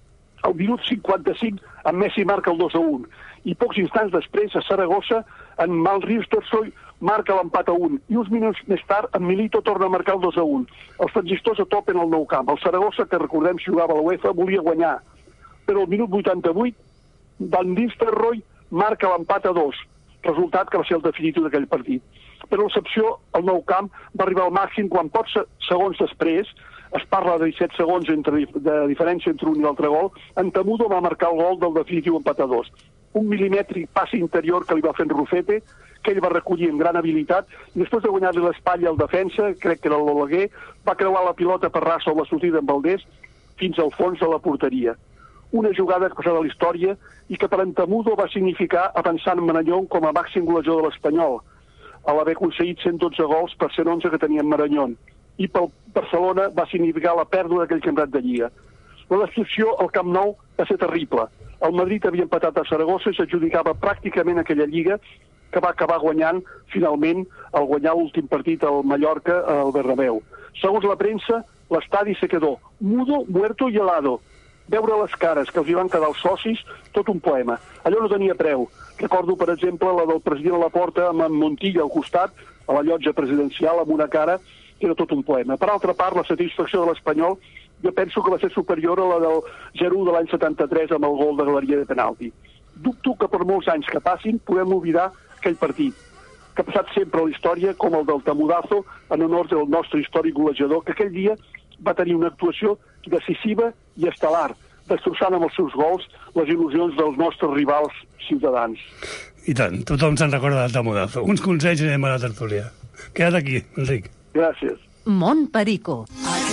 al minut 55, en Messi marca el 2-1. I pocs instants després, a Saragossa, en Malrius Tersoy marca l'empat a 1. I uns minuts més tard, en Milito torna a marcar el 2-1. Els transistors a topen al Nou Camp. El Saragossa, que recordem si jugava a la UEFA, volia guanyar. Però al minut 88, Van Nistelrooy marca l'empat a 2. Resultat que va ser el definitiu d'aquell partit. Per l'excepció, el Nou Camp va arribar al màxim quan pocs segons després, es parla de 17 segons de diferència entre un i l'altre gol, en Tamudo va marcar el gol del definitiu empat a 2. Un milimètric passe interior que li va fer en Rufete, que ell va recollir amb gran habilitat, i després de guanyar-li l'espatlla al defensa, crec que era l'Oleguer, va creuar la pilota per ras amb la sortida en Valdés fins al fons de la porteria. Una jugada que passava a la història i que per en Tamudo va significar avançar en Marañón com a màxim golejador de l'Espanyol, a l'haver aconseguit 112 gols per 111 que tenia en Marañón. I pel Barcelona va significar la pèrdua d'aquell campionat de Lliga. La destrucció al Camp Nou va ser terrible. El Madrid havia empatat a Saragossa i s'adjudicava pràcticament aquella Lliga, que va acabar guanyant, finalment, al guanyar l'últim partit al Mallorca, al Bernabéu. Segons la premsa, l'estadi se quedó mudo, muerto y helado. veure les cares que els hi van quedar els socis, tot un poema. Allò no tenia preu. Recordo, per exemple, la del president Laporta amb en Montilla al costat, a la llotja presidencial, amb una cara que era tot un poema. Per altra part, la satisfacció de l'Espanyol jo penso que va ser superior a la del 0-1 de l'any 73 amb el gol de galeria de penalti. Dubto que per molts anys que passin podem oblidar aquell partit, que ha passat sempre a la història com el del Tamudazo en honor del nostre històric golejador, que aquell dia va tenir una actuació decisiva i estel·lar, destrossant amb els seus gols les il·lusions dels nostres rivals ciutadans. I tant, tothom se'n recorda del Tamudazo. Uns consells i anem a la tertúlia. Queda't aquí, Enric. Gràcies. Mont Perico.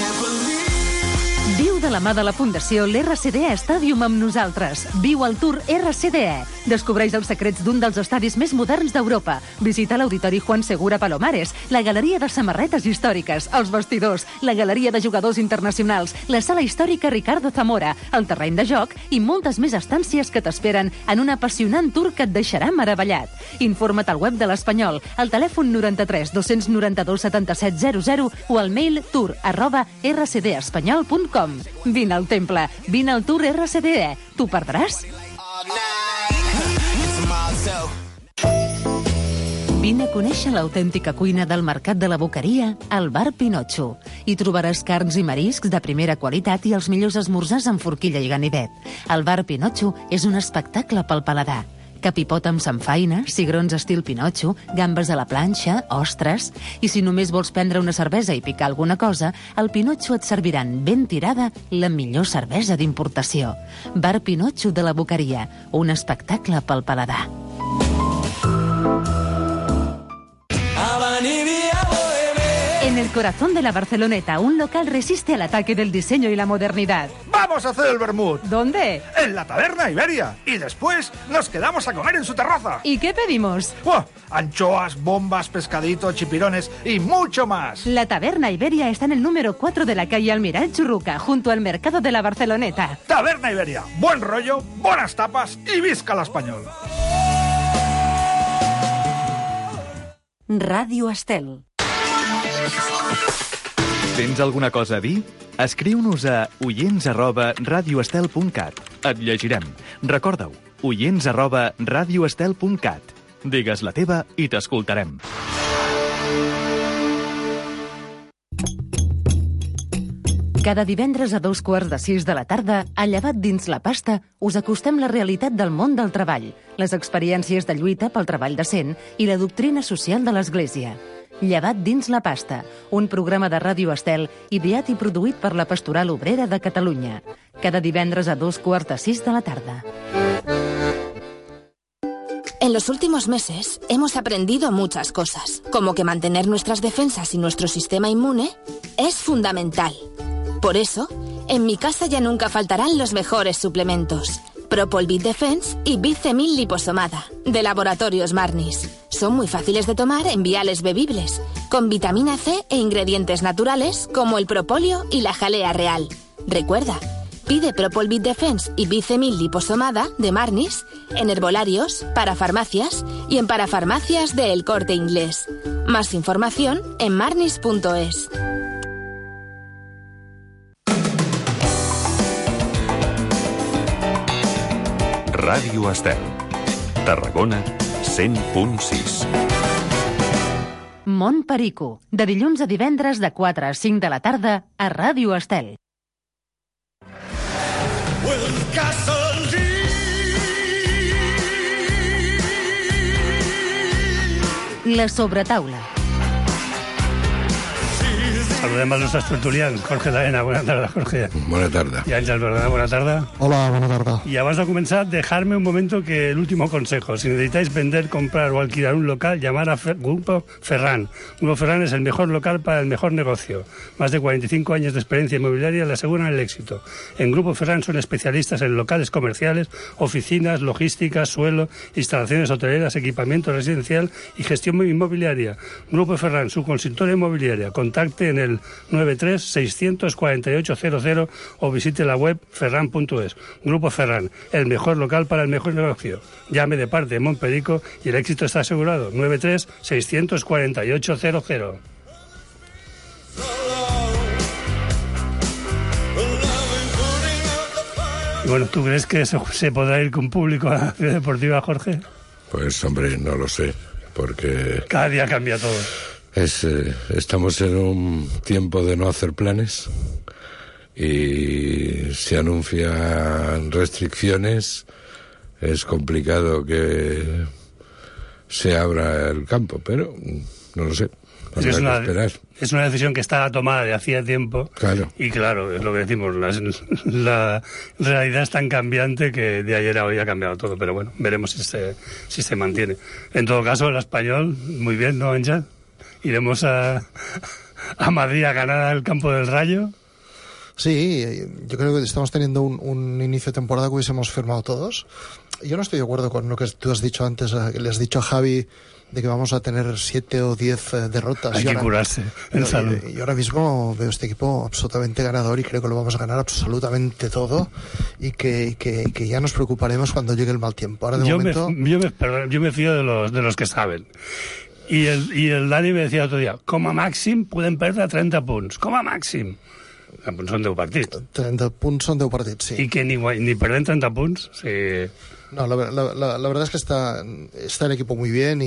Viu de la mà de la Fundació l'RCDE Stadium amb nosaltres. Viu el Tour RCDE. Descobreix els secrets d'un dels estadis més moderns d'Europa. Visita l'Auditori Juan Segura Palomares, la Galeria de Samarretes Històriques, els vestidors, la Galeria de Jugadors Internacionals, la Sala Històrica Ricardo Zamora, el terreny de joc i moltes més estàncies que t'esperen en un apassionant tour que et deixarà meravellat. Informa't al web de l'Espanyol, al telèfon 93 292 77 00 o al mail tour@rcdespanyol.com. Vine al temple, vine al Tour RCDE. T'ho perdràs? Vine a conèixer l'autèntica cuina del Mercat de la Boqueria, al Bar Pinotxo. Hi trobaràs carns i mariscs de primera qualitat i els millors esmorzars amb forquilla i ganivet. El Bar Pinotxo és un espectacle pel paladar. Capipot amb samfaina, cigrons estil Pinotxo, gambes a la planxa, ostres... I si només vols prendre una cervesa i picar alguna cosa, al Pinotxo et serviran ben tirada la millor cervesa d'importació. Bar Pinotxo de la Boqueria, un espectacle pel paladar. En el corazón de la Barceloneta, un local resiste al ataque del diseño y la modernidad. ¡Vamos a hacer el vermut! ¿Dónde? En la Taberna Iberia. Y después nos quedamos a comer en su terraza. ¿Y qué pedimos? ¡Buah! Anchoas, bombas, pescadito, chipirones y mucho más. La Taberna Iberia está en el número 4 de la calle Almiral Churruca, junto al mercado de la Barceloneta. Taberna Iberia. Buen rollo, buenas tapas y visca l'Espanyol. Ràdio Estel. Tens alguna cosa a dir? Escriu-nos a oients@radioestel.cat. Et llegirem. Recorda-ho, oients@radioestel.cat. Digues la teva i t'escoltarem. Cada divendres a 5:15 de la tarda, a Llevat dins la pasta, us acostem la realitat del món del treball, les experiències de lluita pel treball decent i la doctrina social de l'Església. Llevat dins la pasta, un programa de Ràdio Estel ideat i produït per la Pastoral Obrera de Catalunya. Cada divendres a 5:15 de la tarda. En los últimos meses hemos aprendido muchas cosas, como que mantener nuestras defensas y nuestro sistema inmune es fundamental. Por eso, en mi casa ya nunca faltarán los mejores suplementos. Propol-Bit Defense y Bicemil Liposomada, de Laboratorios Marnis. Son muy fáciles de tomar en viales bebibles, con vitamina C e ingredientes naturales como el propóleo y la jalea real. Recuerda, pide Propol-Bit Defense y Bicemil Liposomada de Marnis en herbolarios, parafarmacias y en parafarmacias de El Corte Inglés. Más información en marnis.es. Ràdio Estel. Tarragona 100.6. Mont Perico, de dilluns a divendres de 4 a 5 de la tarda a Ràdio Estel. La sobretaula. Saludem als nostres tertulians. Jorge Daena, bona tarda, Jorge. Buena tarde. Y Ángel Verdad, buena tarde. Hola, buena tarde. Y vamos a comenzar, dejarme un momento que el último consejo. Si necesitáis vender, comprar o alquilar un local, llamar a Grupo Ferran. Grupo Ferran es el mejor local para el mejor negocio. Más de 45 años de experiencia inmobiliaria le aseguran el éxito. En Grupo Ferran son especialistas en locales comerciales, oficinas, logística, suelo, instalaciones hoteleras, equipamiento residencial y gestión inmobiliaria. Grupo Ferran, su consultora inmobiliaria. Contacte en el 93-648-00 o visite la web ferran.es. Grupo Ferran, el mejor local para el mejor negocio. Llame de parte de Mont Perico y el éxito está asegurado. 93-648-00. Y bueno, ¿tú crees que se podrá ir con público a la Ciudad Deportiva, Jorge? Pues hombre, no lo sé, porque... Cada día cambia todo. Estamos en un tiempo de no hacer planes y se anuncian restricciones. Es complicado que se abra el campo, pero no lo sé. Es una decisión que estaba tomada de hacía tiempo. Claro. Y claro, es lo que decimos, la realidad es tan cambiante que de ayer a hoy ha cambiado todo. Pero bueno, veremos si se mantiene. En todo caso, el Español, muy bien, ¿no, Ancha? Iremos a Madrid a ganar al campo del Rayo. Sí, yo creo que estamos teniendo un inicio de temporada que hubiésemos firmado todos. Yo no estoy de acuerdo con lo que tú has dicho antes, que le has dicho a Javi de que vamos a tener 7 o 10 derrotas. Hay que curarse en salud. Yo ahora mismo veo este equipo absolutamente ganador y creo que lo vamos a ganar absolutamente todo y que ya nos preocuparemos cuando llegue el mal tiempo. Ahora yo me fío de los que saben. Y el Dani me decía otro día, com a màxim podem perdre 30 punts, com a màxim. Són 10 partits. 30 punts són 10 partits, sí. I que ni perdem 30 punts, sí. No, la verdad es que está el equipo muy bien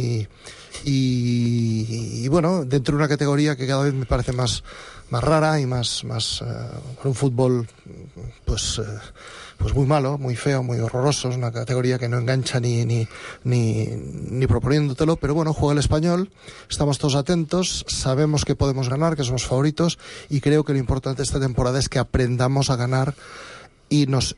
y bueno, dentro de una categoría que cada vez me parece más rara y más con un fútbol pues muy malo, muy feo, muy horroroso. Es una categoría que no engancha ni proponiéndotelo, pero bueno, juega el Español, estamos todos atentos, sabemos que podemos ganar, que somos favoritos y creo que lo importante de esta temporada es que aprendamos a ganar y nos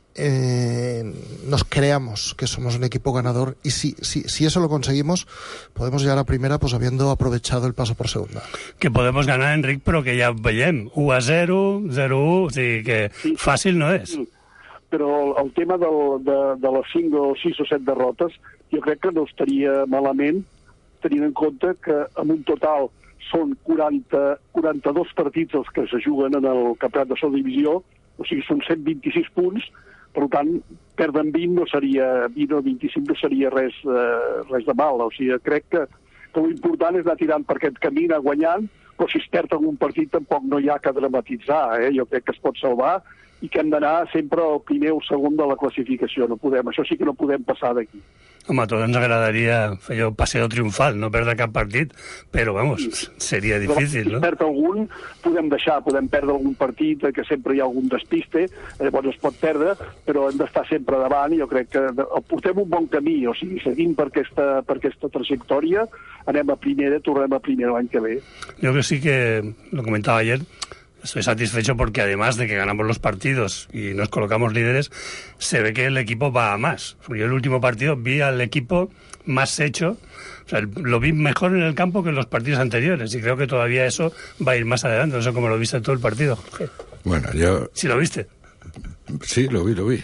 creamos que somos un equipo ganador y si eso lo conseguimos podemos llegar a primera pues habiendo aprovechado el paso por segunda. Que podemos ganar, Enric, però que ja veiem 1-0, 0-1, o sigui que fàcil no és. Però el tema de les 5 o 6 o 7 derrotes jo crec que no estaria malament tenint en compte que en un total són 42 partits els que se juguen en el campionat de segona divisió. O sigui, són 126 punts, per tant, perdre 20 no seria, 20 o 25 no seria res de mal. O sigui, crec que l'important és anar tirant per aquest camí, anar guanyant, però si es perd algun partit tampoc no hi ha que dramatitzar. Jo crec que es pot salvar i que hem d'anar sempre al primer o segon de la classificació. Això sí que no podem passar d'aquí. Home, a tots ens agradaria fer el passeo triomfal, no perdre cap partit, però, vamos, seria difícil, no? Si perd algun, podem perdre algun partit, que sempre hi ha algun despiste, llavors es pot perdre, però hem d'estar sempre davant i jo crec que portem un bon camí, o sigui, seguim per aquesta trajectòria, anem a primera, tornem a primera l'any que ve. Yo que sí que, lo comentaba ayer, estoy satisfecho porque además de que ganamos los partidos y nos colocamos líderes, se ve que el equipo va a más. Yo el último partido vi al equipo más hecho, o sea, lo vi mejor en el campo que en los partidos anteriores y creo que todavía eso va a ir más adelante. No sé cómo lo viste todo el partido, Jorge. Bueno, yo... ¿Sí lo viste? Sí, lo vi.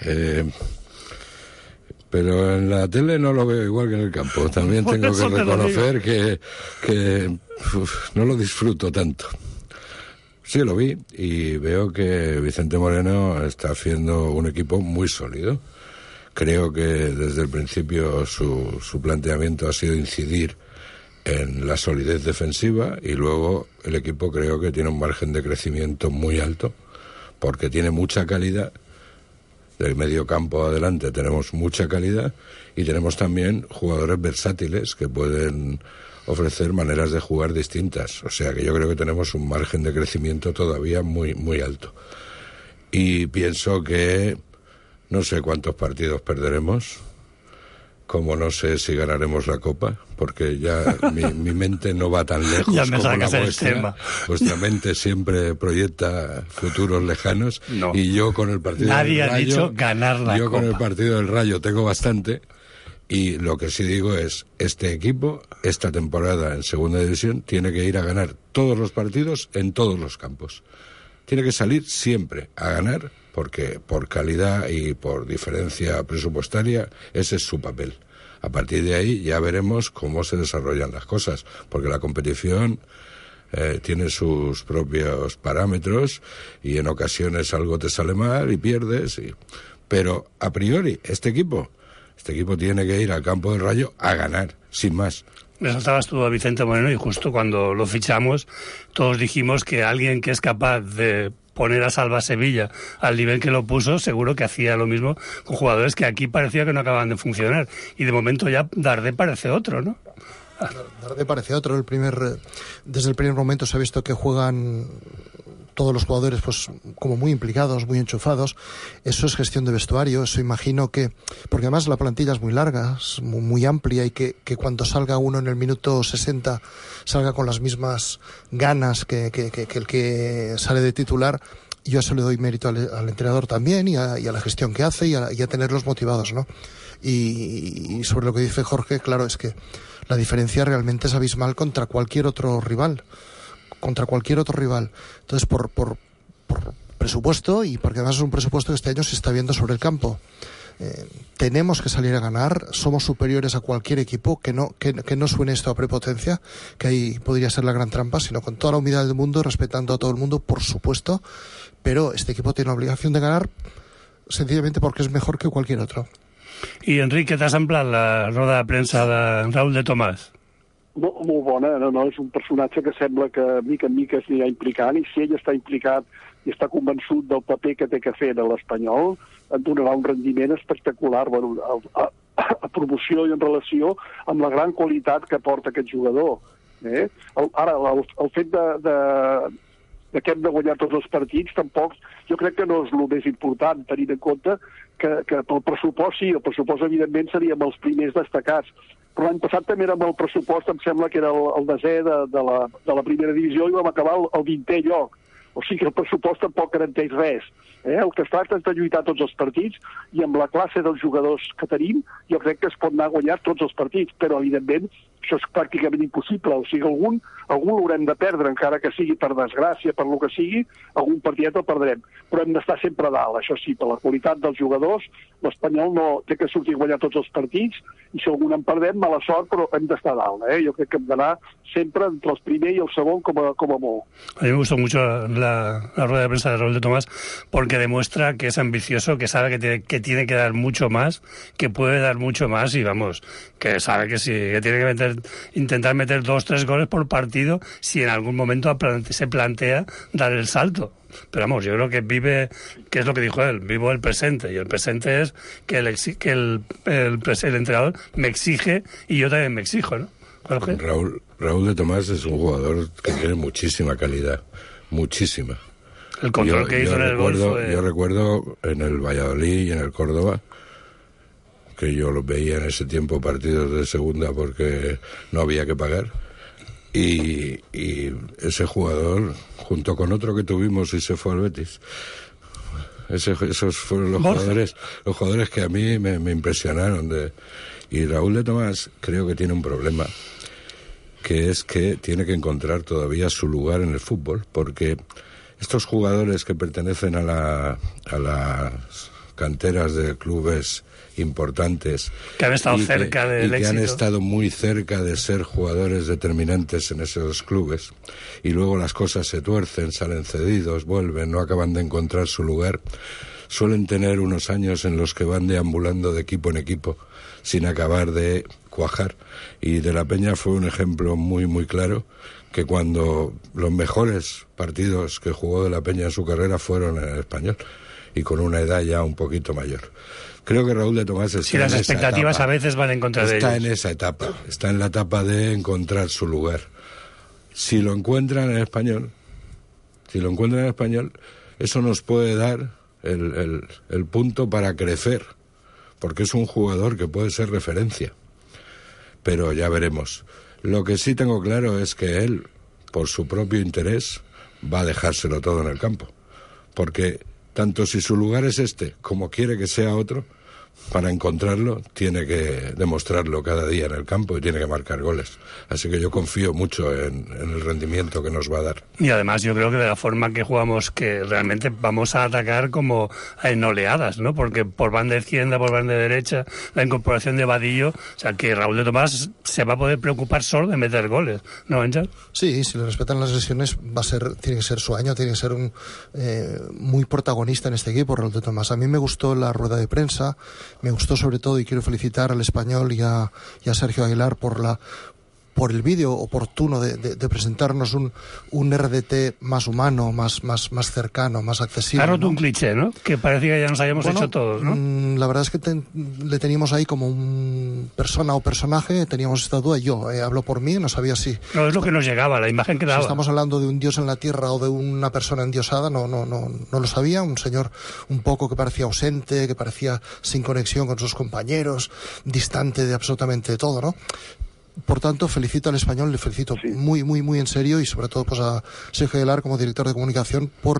Pero en la tele no lo veo igual que en el campo. También tengo que reconocer que no lo disfruto tanto. Sí, lo vi y veo que Vicente Moreno está haciendo un equipo muy sólido. Creo que desde el principio su planteamiento ha sido incidir en la solidez defensiva y luego el equipo creo que tiene un margen de crecimiento muy alto porque tiene mucha calidad. Del medio campo adelante tenemos mucha calidad y tenemos también jugadores versátiles que pueden ofrecer maneras de jugar distintas. O sea que yo creo que tenemos un margen de crecimiento todavía muy, muy alto. Y pienso que no sé cuántos partidos perderemos, como no sé si ganaremos la Copa, porque ya mi mente no va tan lejos ya me como la vuestra. El tema. Vuestra mente siempre proyecta futuros lejanos no. Y yo con el partido Nadie del Rayo, ha dicho ganar la yo Copa. Con el partido del Rayo tengo bastante. Y lo que sí digo es, este equipo, esta temporada en segunda división, tiene que ir a ganar todos los partidos en todos los campos. Tiene que salir siempre a ganar, porque por calidad y por diferencia presupuestaria, ese es su papel. A partir de ahí ya veremos cómo se desarrollan las cosas, porque la competición tiene sus propios parámetros y en ocasiones algo te sale mal y pierdes. Pero a priori, este equipo tiene que ir al campo del Rayo a ganar, sin más. Me saltabas tú a Vicente Moreno y justo cuando lo fichamos todos dijimos que alguien que es capaz de poner a Salva Sevilla al nivel que lo puso, seguro que hacía lo mismo con jugadores que aquí parecía que no acababan de funcionar. Y de momento ya Dardé parece otro, ¿no? Dardé parece otro. Desde el primer momento se ha visto que juegan todos los jugadores pues como muy implicados, muy enchufados. Eso es gestión de vestuario, eso imagino que... Porque además la plantilla es muy larga, es muy amplia, y que cuando salga uno en el minuto 60 salga con las mismas ganas que el que sale de titular. Yo eso le doy mérito al entrenador también, y a la gestión que hace, y a tenerlos motivados, ¿no? Y sobre lo que dice Jorge, claro, es que la diferencia realmente es abismal contra cualquier otro rival. Entonces, por presupuesto, y porque además es un presupuesto que este año se está viendo sobre el campo, tenemos que salir a ganar. Somos superiores a cualquier equipo. Que no suene esto a prepotencia, que ahí podría ser la gran trampa, sino con toda la humildad del mundo, respetando a todo el mundo, por supuesto, pero este equipo tiene la obligación de ganar sencillamente porque es mejor que cualquier otro. I Enric, què t'ha semblat la roda de premsa de Raúl de Tomàs? Molt bona, no? És un personatge que sembla que mica en mica s'anirà implicant, i si ell està implicat i està convençut del paper que té que fer en l'Espanyol, et donarà un rendiment espectacular, a promoció i en relació amb la gran qualitat que porta aquest jugador. Ara, el fet que hem de guanyar tots els partits, tampoc, jo crec que no és el més important, tenint en compte que pel pressupost, sí, el pressupost evidentment seríem els primers destacats, però l'any passat també érem el pressupost, em sembla que era el desè de la primera divisió, i vam acabar al 20è lloc. O sigui que el pressupost tampoc garanteix res. El que es tracta és de lluitar tots els partits, i amb la classe dels jugadors que tenim jo crec que es pot anar a guanyar tots els partits, però evidentment això és pràcticament impossible. O sigui, algun l'haurem de perdre, encara que sigui per desgràcia, per lo que sigui, algun partidet el perdrem, però hem d'estar sempre a dalt. Això sí, per la qualitat dels jugadors, l'Espanyol no té que sortir a guanyar tots els partits, i si algun en perdem, mala sort, però hem d'estar a dalt. Jo crec que hem d'anar sempre entre el primer i el segon com a molt. A mí me gustó mucho la rueda de prensa de Raúl de Tomàs, porque demuestra que es ambicioso, que sabe que tiene que dar mucho más, que puede dar mucho más, y vamos, que sabe que sí, que tiene que intentar meter 2-3 goles por partido si en algún momento se plantea dar el salto. Pero vamos, yo creo que vive, que es lo que dijo él, vivo el presente, y el presente es que el entrenador me exige y yo también me exijo, ¿no? Raúl de Tomàs es un jugador que tiene muchísima calidad, muchísima. El control que hizo en el gol fue... Yo recuerdo en el Valladolid y en el Córdoba, que yo los veía en ese tiempo partidos de segunda porque no había que pagar, y ese jugador, junto con otro que tuvimos y se fue al Betis, esos fueron los jugadores que a mí me impresionaron. Y Raúl de Tomàs creo que tiene un problema, que es que tiene que encontrar todavía su lugar en el fútbol, porque estos jugadores que pertenecen a las canteras de clubes importantes, que han estado cerca del éxito, que han estado muy cerca de ser jugadores determinantes en esos clubes, y luego las cosas se tuercen, salen cedidos, vuelven, no acaban de encontrar su lugar, suelen tener unos años en los que van deambulando de equipo en equipo sin acabar de cuajar. Y De la Peña fue un ejemplo muy muy claro, que cuando los mejores partidos que jugó De la Peña en su carrera fueron en el Español, y con una edad ya un poquito mayor. Creo que Raúl de Tomàs está si las en expectativas esa etapa, a veces van en contra de ellos. Está en esa etapa, está en la etapa de encontrar su lugar. Si lo encuentran en Español, eso nos puede dar el punto para crecer, porque es un jugador que puede ser referencia. Pero ya veremos. Lo que sí tengo claro es que él, por su propio interés, va a dejárselo todo en el campo. Porque tanto si su lugar es este como quiere que sea otro, para encontrarlo tiene que demostrarlo cada día en el campo y tiene que marcar goles. Así que yo confío mucho en el rendimiento que nos va a dar. Y además yo creo que de la forma que jugamos, que realmente vamos a atacar como en oleadas, ¿no? Porque por banda izquierda, por banda derecha, la incorporación de Vadillo, o sea que Raúl de Tomàs se va a poder preocupar solo de meter goles, ¿no, Enchal? Sí, si le respetan las lesiones tiene que ser su año, tiene que ser un muy protagonista en este equipo, Raúl de Tomàs. A mí me gustó la rueda de prensa, me gustó sobre todo, y quiero felicitar al Español y a Sergio Aguilar por por el vídeo oportuno de presentarnos un RDT más humano, más cercano, más accesible. Ha roto un cliché, ¿no? Que parecía que ya nos habíamos hecho todos, ¿no? La verdad es que le teníamos ahí como un persona o personaje, teníamos esta duda. Yo hablo por mí, no sabía si... No, es lo que nos llegaba, la imagen que daba. Si estamos hablando de un dios en la tierra o de una persona endiosada, no lo sabía. Un señor un poco que parecía ausente, que parecía sin conexión con sus compañeros, distante de absolutamente todo, ¿no? Por tanto, felicito al Español, le felicito muy, muy, muy en serio, y sobre todo pues a Sergio Aguilar como director de comunicación por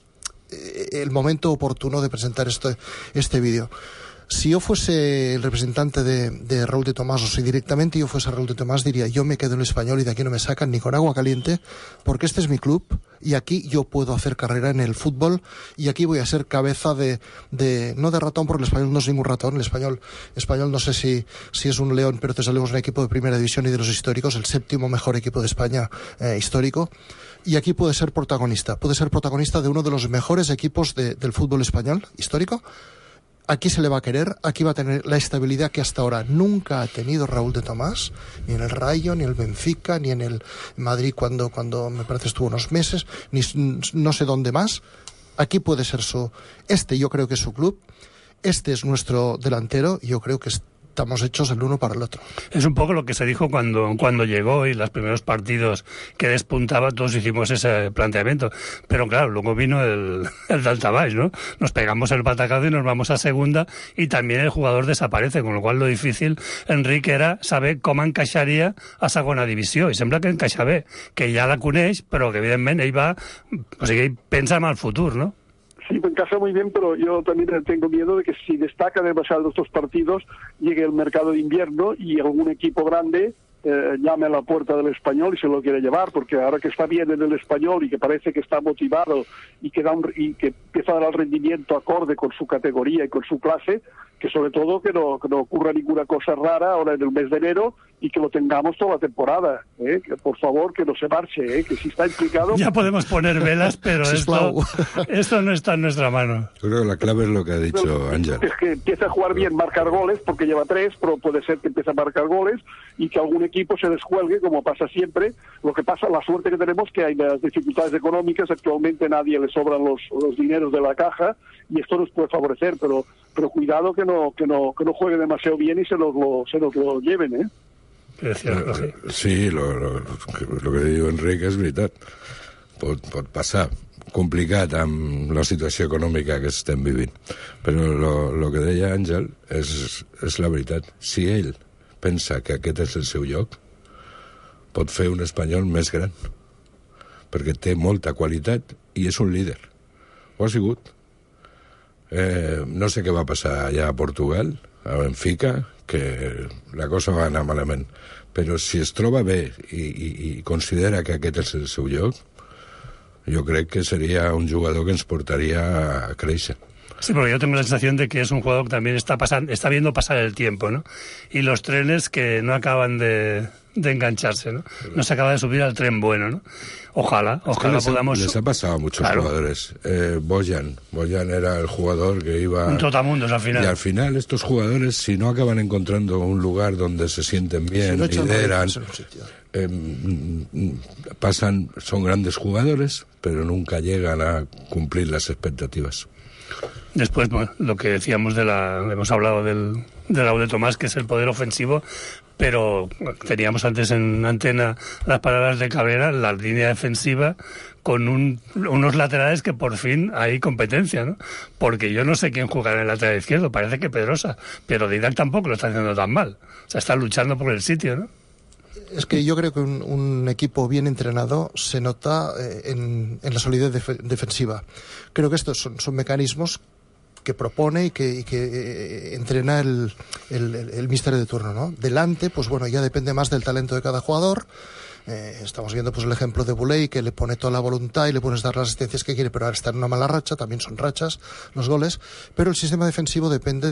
el momento oportuno de presentar este vídeo. Si yo fuese el representante de Raúl de Tomás, o si directamente yo fuese Raúl de Tomás, diría: yo me quedo en el Español y de aquí no me sacan ni con agua caliente, porque este es mi club y aquí yo puedo hacer carrera en el fútbol, y aquí voy a ser cabeza no de ratón, porque el Español no es ningún ratón. El español no sé si es un león, pero te salimos un equipo de primera división y de los históricos, el 7º mejor equipo de España histórico. Y aquí puede ser protagonista de uno de los mejores equipos del fútbol español histórico. Aquí se le va a querer, aquí va a tener la estabilidad que hasta ahora nunca ha tenido Raúl de Tomás, ni en el Rayo, ni en el Benfica, ni en el Madrid cuando me parece estuvo unos meses, ni no sé dónde más. Aquí puede ser yo creo que es su club, este es nuestro delantero, y yo creo que estamos hechos el uno para el otro. Es un poco lo que se dijo cuando llegó, y los primeros partidos que despuntaba, todos hicimos ese planteamiento. Pero claro, luego vino el daltabaix, ¿no? Nos pegamos el batacazo y nos vamos a segunda, y también el jugador desaparece, con lo cual lo difícil, Enrique, era saber cómo encaixaria a segona divisió, i sembla que encaixa bé, que ja la coneix, però que evidentment ell va, o sigui, ell pensa en el futur, ¿no? Sí, me encaja muy bien, pero yo también tengo miedo de que si destaca demasiado estos partidos, llegue el mercado de invierno y algún equipo grande llame a la puerta del Español y se lo quiere llevar, porque ahora que está bien en el Español y que parece que está motivado y que empieza a dar el rendimiento acorde con su categoría y con su clase, que sobre todo que no ocurra ninguna cosa rara ahora en el mes de enero y que lo tengamos toda la temporada, que por favor que no se marche, que si está implicado... Ya podemos poner velas, pero esto no está en nuestra mano. Yo creo que la clave es lo que ha dicho Ángel. Es que empieza a jugar bien, marcar goles, porque lleva 3, pero puede ser que empiece a marcar goles y que algún equipo se descuelgue, como pasa siempre. Lo que pasa, la suerte que tenemos, que hay las dificultades económicas, actualmente a nadie le sobran los dineros de la caja, y esto nos puede favorecer, pero cuidado que no juegue demasiado bien y se nos lo lleven, ¿eh? Sí, lo que diu Enric és veritat. Pot passar complicat amb la situació econòmica que estem vivint. Però el que deia Àngel és la veritat. Si ell pensa que aquest és el seu lloc, pot fer un Espanyol més gran, perquè té molta qualitat i és un líder. Ho ha sigut. No sé què va passar allà a Portugal, a Benfica, que la cosa va anar malament. Però si es troba bé i considera que aquest és el seu lloc, jo crec que seria un jugador que ens portaria a créixer. Sí, porque yo tengo la sensación de que es un jugador que también está viendo pasar el tiempo, ¿no? Y los trenes que no acaban de engancharse, ¿no? No se acaba de subir al tren bueno, ¿no? Ojalá podamos... Les ha pasado a muchos jugadores. Bojan era el jugador que iba... Un trotamundos al final. Y al final estos jugadores, si no acaban encontrando un lugar donde se sienten bien, lideran, son grandes jugadores, pero nunca llegan a cumplir las expectativas. Después, bueno, lo que decíamos hemos hablado de Raúl de Tomás, que es el poder ofensivo, pero teníamos antes en antena las palabras de Cabrera, la línea defensiva, con unos laterales que por fin hay competencia, ¿no? Porque yo no sé quién jugará en el lateral izquierdo, parece que Pedrosa, pero Didac tampoco lo está haciendo tan mal. O sea, está luchando por el sitio, ¿no? Es que yo creo que un equipo bien entrenado se nota en la solidez defensiva. Creo que estos son mecanismos que propone y que entrena el míster de turno, ¿no? Delante, pues bueno, ya depende más del talento de cada jugador. Estamos viendo pues el ejemplo de Buley, que le pone toda la voluntad y le pones dar las asistencias que quiere, pero ahora está en una mala racha, también son rachas los goles, pero el sistema defensivo depende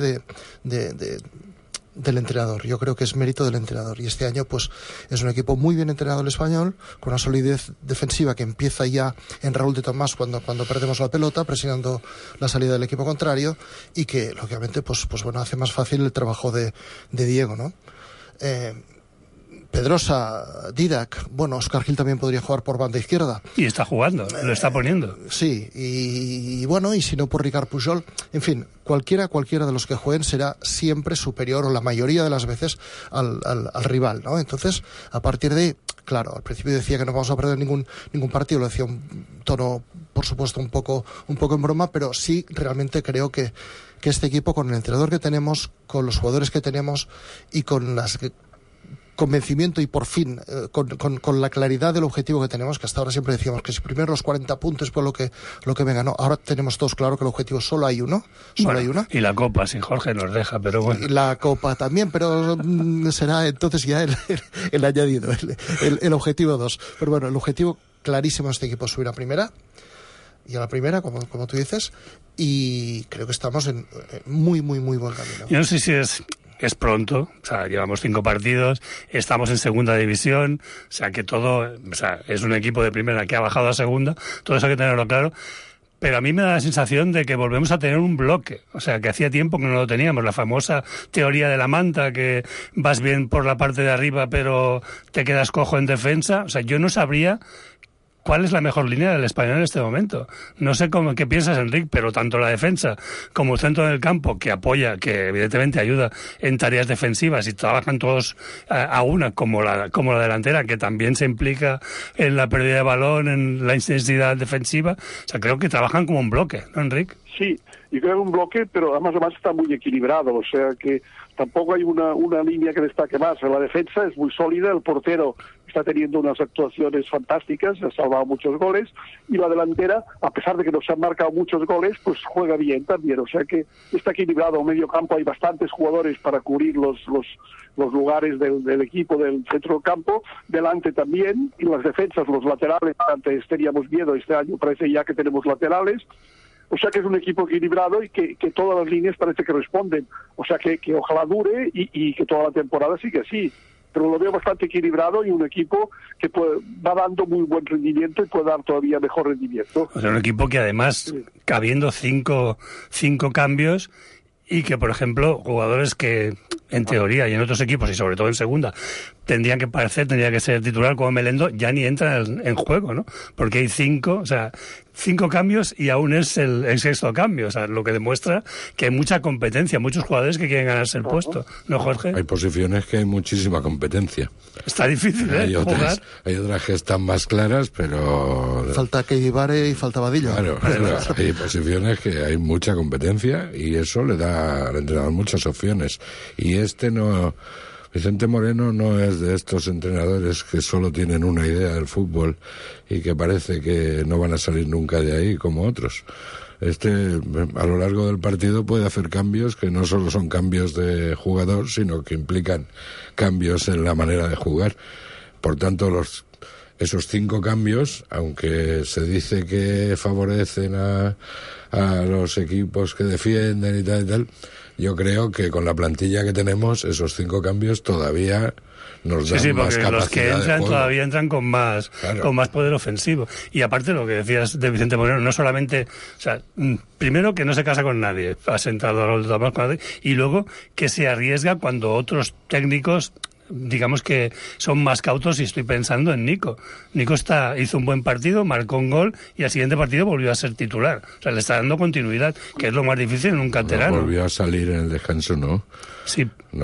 del entrenador. Yo creo que es mérito del entrenador, y este año pues es un equipo muy bien entrenado el Español, con una solidez defensiva que empieza ya en Raúl de Tomás cuando perdemos la pelota, presionando la salida del equipo contrario, y que lógicamente pues bueno, hace más fácil el trabajo de Diego, ¿no? Pedrosa, Didac, bueno, Óscar Gil también podría jugar por banda izquierda. Y está jugando, lo está poniendo. Sí, y bueno, y si no por Ricard Pujol, en fin, cualquiera de los que jueguen será siempre superior, o la mayoría de las veces, al rival, ¿no? Entonces, a partir de, claro, al principio decía que no vamos a perder ningún partido, lo decía un tono, por supuesto, un poco en broma, pero sí realmente creo que este equipo, con el entrenador que tenemos, con los jugadores que tenemos y con las convencimiento y por fin con la claridad del objetivo que tenemos, que hasta ahora siempre decíamos que si primero los 40 puntos pues lo que venga, no, ahora tenemos todos claro que el objetivo solo hay uno, hay una. Y la Copa, si Jorge nos deja, pero bueno. Y la Copa también, pero será entonces ya el añadido, el objetivo 2. Pero bueno, el objetivo clarísimo de este equipo es subir a primera, y a la primera, como tú dices, y creo que estamos en muy, muy, muy buen camino. Yo no sé si es pronto, o sea, llevamos 5 partidos, estamos en segunda división, o sea, que todo, o sea, es un equipo de primera que ha bajado a segunda, todo eso hay que tenerlo claro, pero a mí me da la sensación de que volvemos a tener un bloque, o sea, que hacía tiempo que no lo teníamos, la famosa teoría de la manta, que vas bien por la parte de arriba, pero te quedas cojo en defensa, o sea, yo no sabría cuál es la mejor línea del Español en este momento. No sé qué piensas, Enric, pero tanto la defensa como el centro del campo, que apoya, que evidentemente ayuda en tareas defensivas y trabajan todos a una, como la delantera, que también se implica en la pérdida de balón, en la intensidad defensiva. O sea, creo que trabajan como un bloque, ¿no, Enric? Sí, yo creo que un bloque, pero además está muy equilibrado, o sea que tampoco hay una línea que destaque más. La defensa es muy sólida, el portero está teniendo unas actuaciones fantásticas, ha salvado muchos goles, y la delantera, a pesar de que no se han marcado muchos goles, pues juega bien también, o sea que está equilibrado. En medio campo hay bastantes jugadores para cubrir los lugares del equipo del centro del campo, delante también, y las defensas, los laterales, antes teníamos miedo, este año parece ya que tenemos laterales. O sea que es un equipo equilibrado y que todas las líneas parece que responden. O sea que ojalá dure y que toda la temporada siga así. Pero lo veo bastante equilibrado y un equipo que va dando muy buen rendimiento y puede dar todavía mejor rendimiento. O sea, un equipo que además, habiendo cinco cambios, y que, por ejemplo, jugadores que en teoría y en otros equipos, y sobre todo en segunda, tendría que ser titular, como Melendo, ya ni entra en juego, ¿no? Porque hay 5 cambios y aún es el 6º cambio, o sea, lo que demuestra que hay mucha competencia, muchos jugadores que quieren ganarse el puesto, ¿no, Jorge? Hay posiciones que hay muchísima competencia. Está difícil, ¿eh? Hay otras que están más claras, pero... Falta Keivare y falta Vadillo. Claro, hay posiciones que hay mucha competencia y eso le da al entrenador muchas opciones. Y Vicente Moreno no es de estos entrenadores que solo tienen una idea del fútbol y que parece que no van a salir nunca de ahí como otros. A lo largo del partido puede hacer cambios que no solo son cambios de jugador, sino que implican cambios en la manera de jugar. Por tanto, esos 5 cambios, aunque se dice que favorecen a los equipos que defienden y tal, yo creo que con la plantilla que tenemos, esos 5 cambios todavía nos dan más capacidad. Los que entran todavía entran con más poder ofensivo. Y aparte lo que decías de Vicente Moreno, no solamente, o sea, primero que no se casa con nadie, ha sentado a los demás con nadie, y luego que se arriesga cuando otros técnicos, digamos que son más cautos, y estoy pensando en Nico. Nico hizo un buen partido, marcó un gol y al siguiente partido volvió a ser titular. O sea, le está dando continuidad, que es lo más difícil en un canterano. No volvió a salir en el descanso, ¿no? Sí.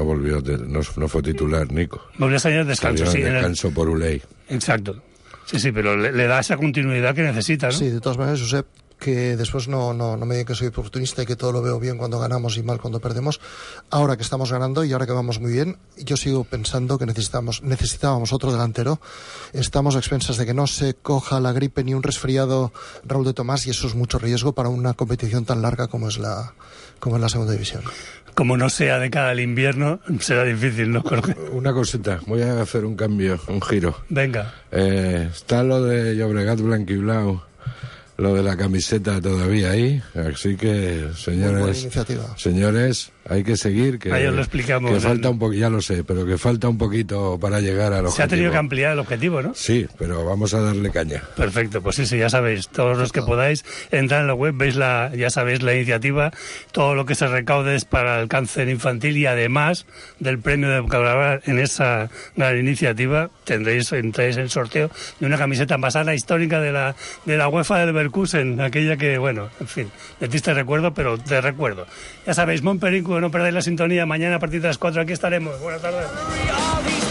No fue titular, Nico. Volvió a salir en el descanso, sí. En el descanso por Uley. Exacto. Sí, pero le da esa continuidad que necesita, ¿no? Sí, de todas maneras, Josep, que después no me digan que soy oportunista y que todo lo veo bien cuando ganamos y mal cuando perdemos. Ahora que estamos ganando y ahora que vamos muy bien, yo sigo pensando que necesitábamos otro delantero. Estamos a expensas de que no se coja la gripe ni un resfriado Raúl de Tomás, y eso es mucho riesgo para una competición tan larga como es la segunda división. Como no sea de cara al invierno, será difícil, ¿no, Jorge? Una cosita, voy a hacer un cambio, un giro. Venga. Está lo de Llobregat Blanquiblau, lo de la camiseta todavía ahí, así que, señores, hay que seguir, que, ahí os lo explicamos, que falta un poquito, ya lo sé, pero que falta un poquito para llegar al objetivo. Se ha tenido que ampliar el objetivo, ¿no? Sí, pero vamos a darle caña. Perfecto, pues sí, ya sabéis, todos los que podáis entrar en la web, veis ya sabéis la iniciativa, todo lo que se recaude es para el cáncer infantil y además del premio de colaborar en esa gran iniciativa entréis en el sorteo de una camiseta envasada histórica de la UEFA del Leverkusen, aquella que, bueno, en fin, de triste recuerdo, pero de recuerdo. Ya sabéis, Montperico, no perdáis la sintonía, mañana a partir de las 4 aquí estaremos. Buenas tardes.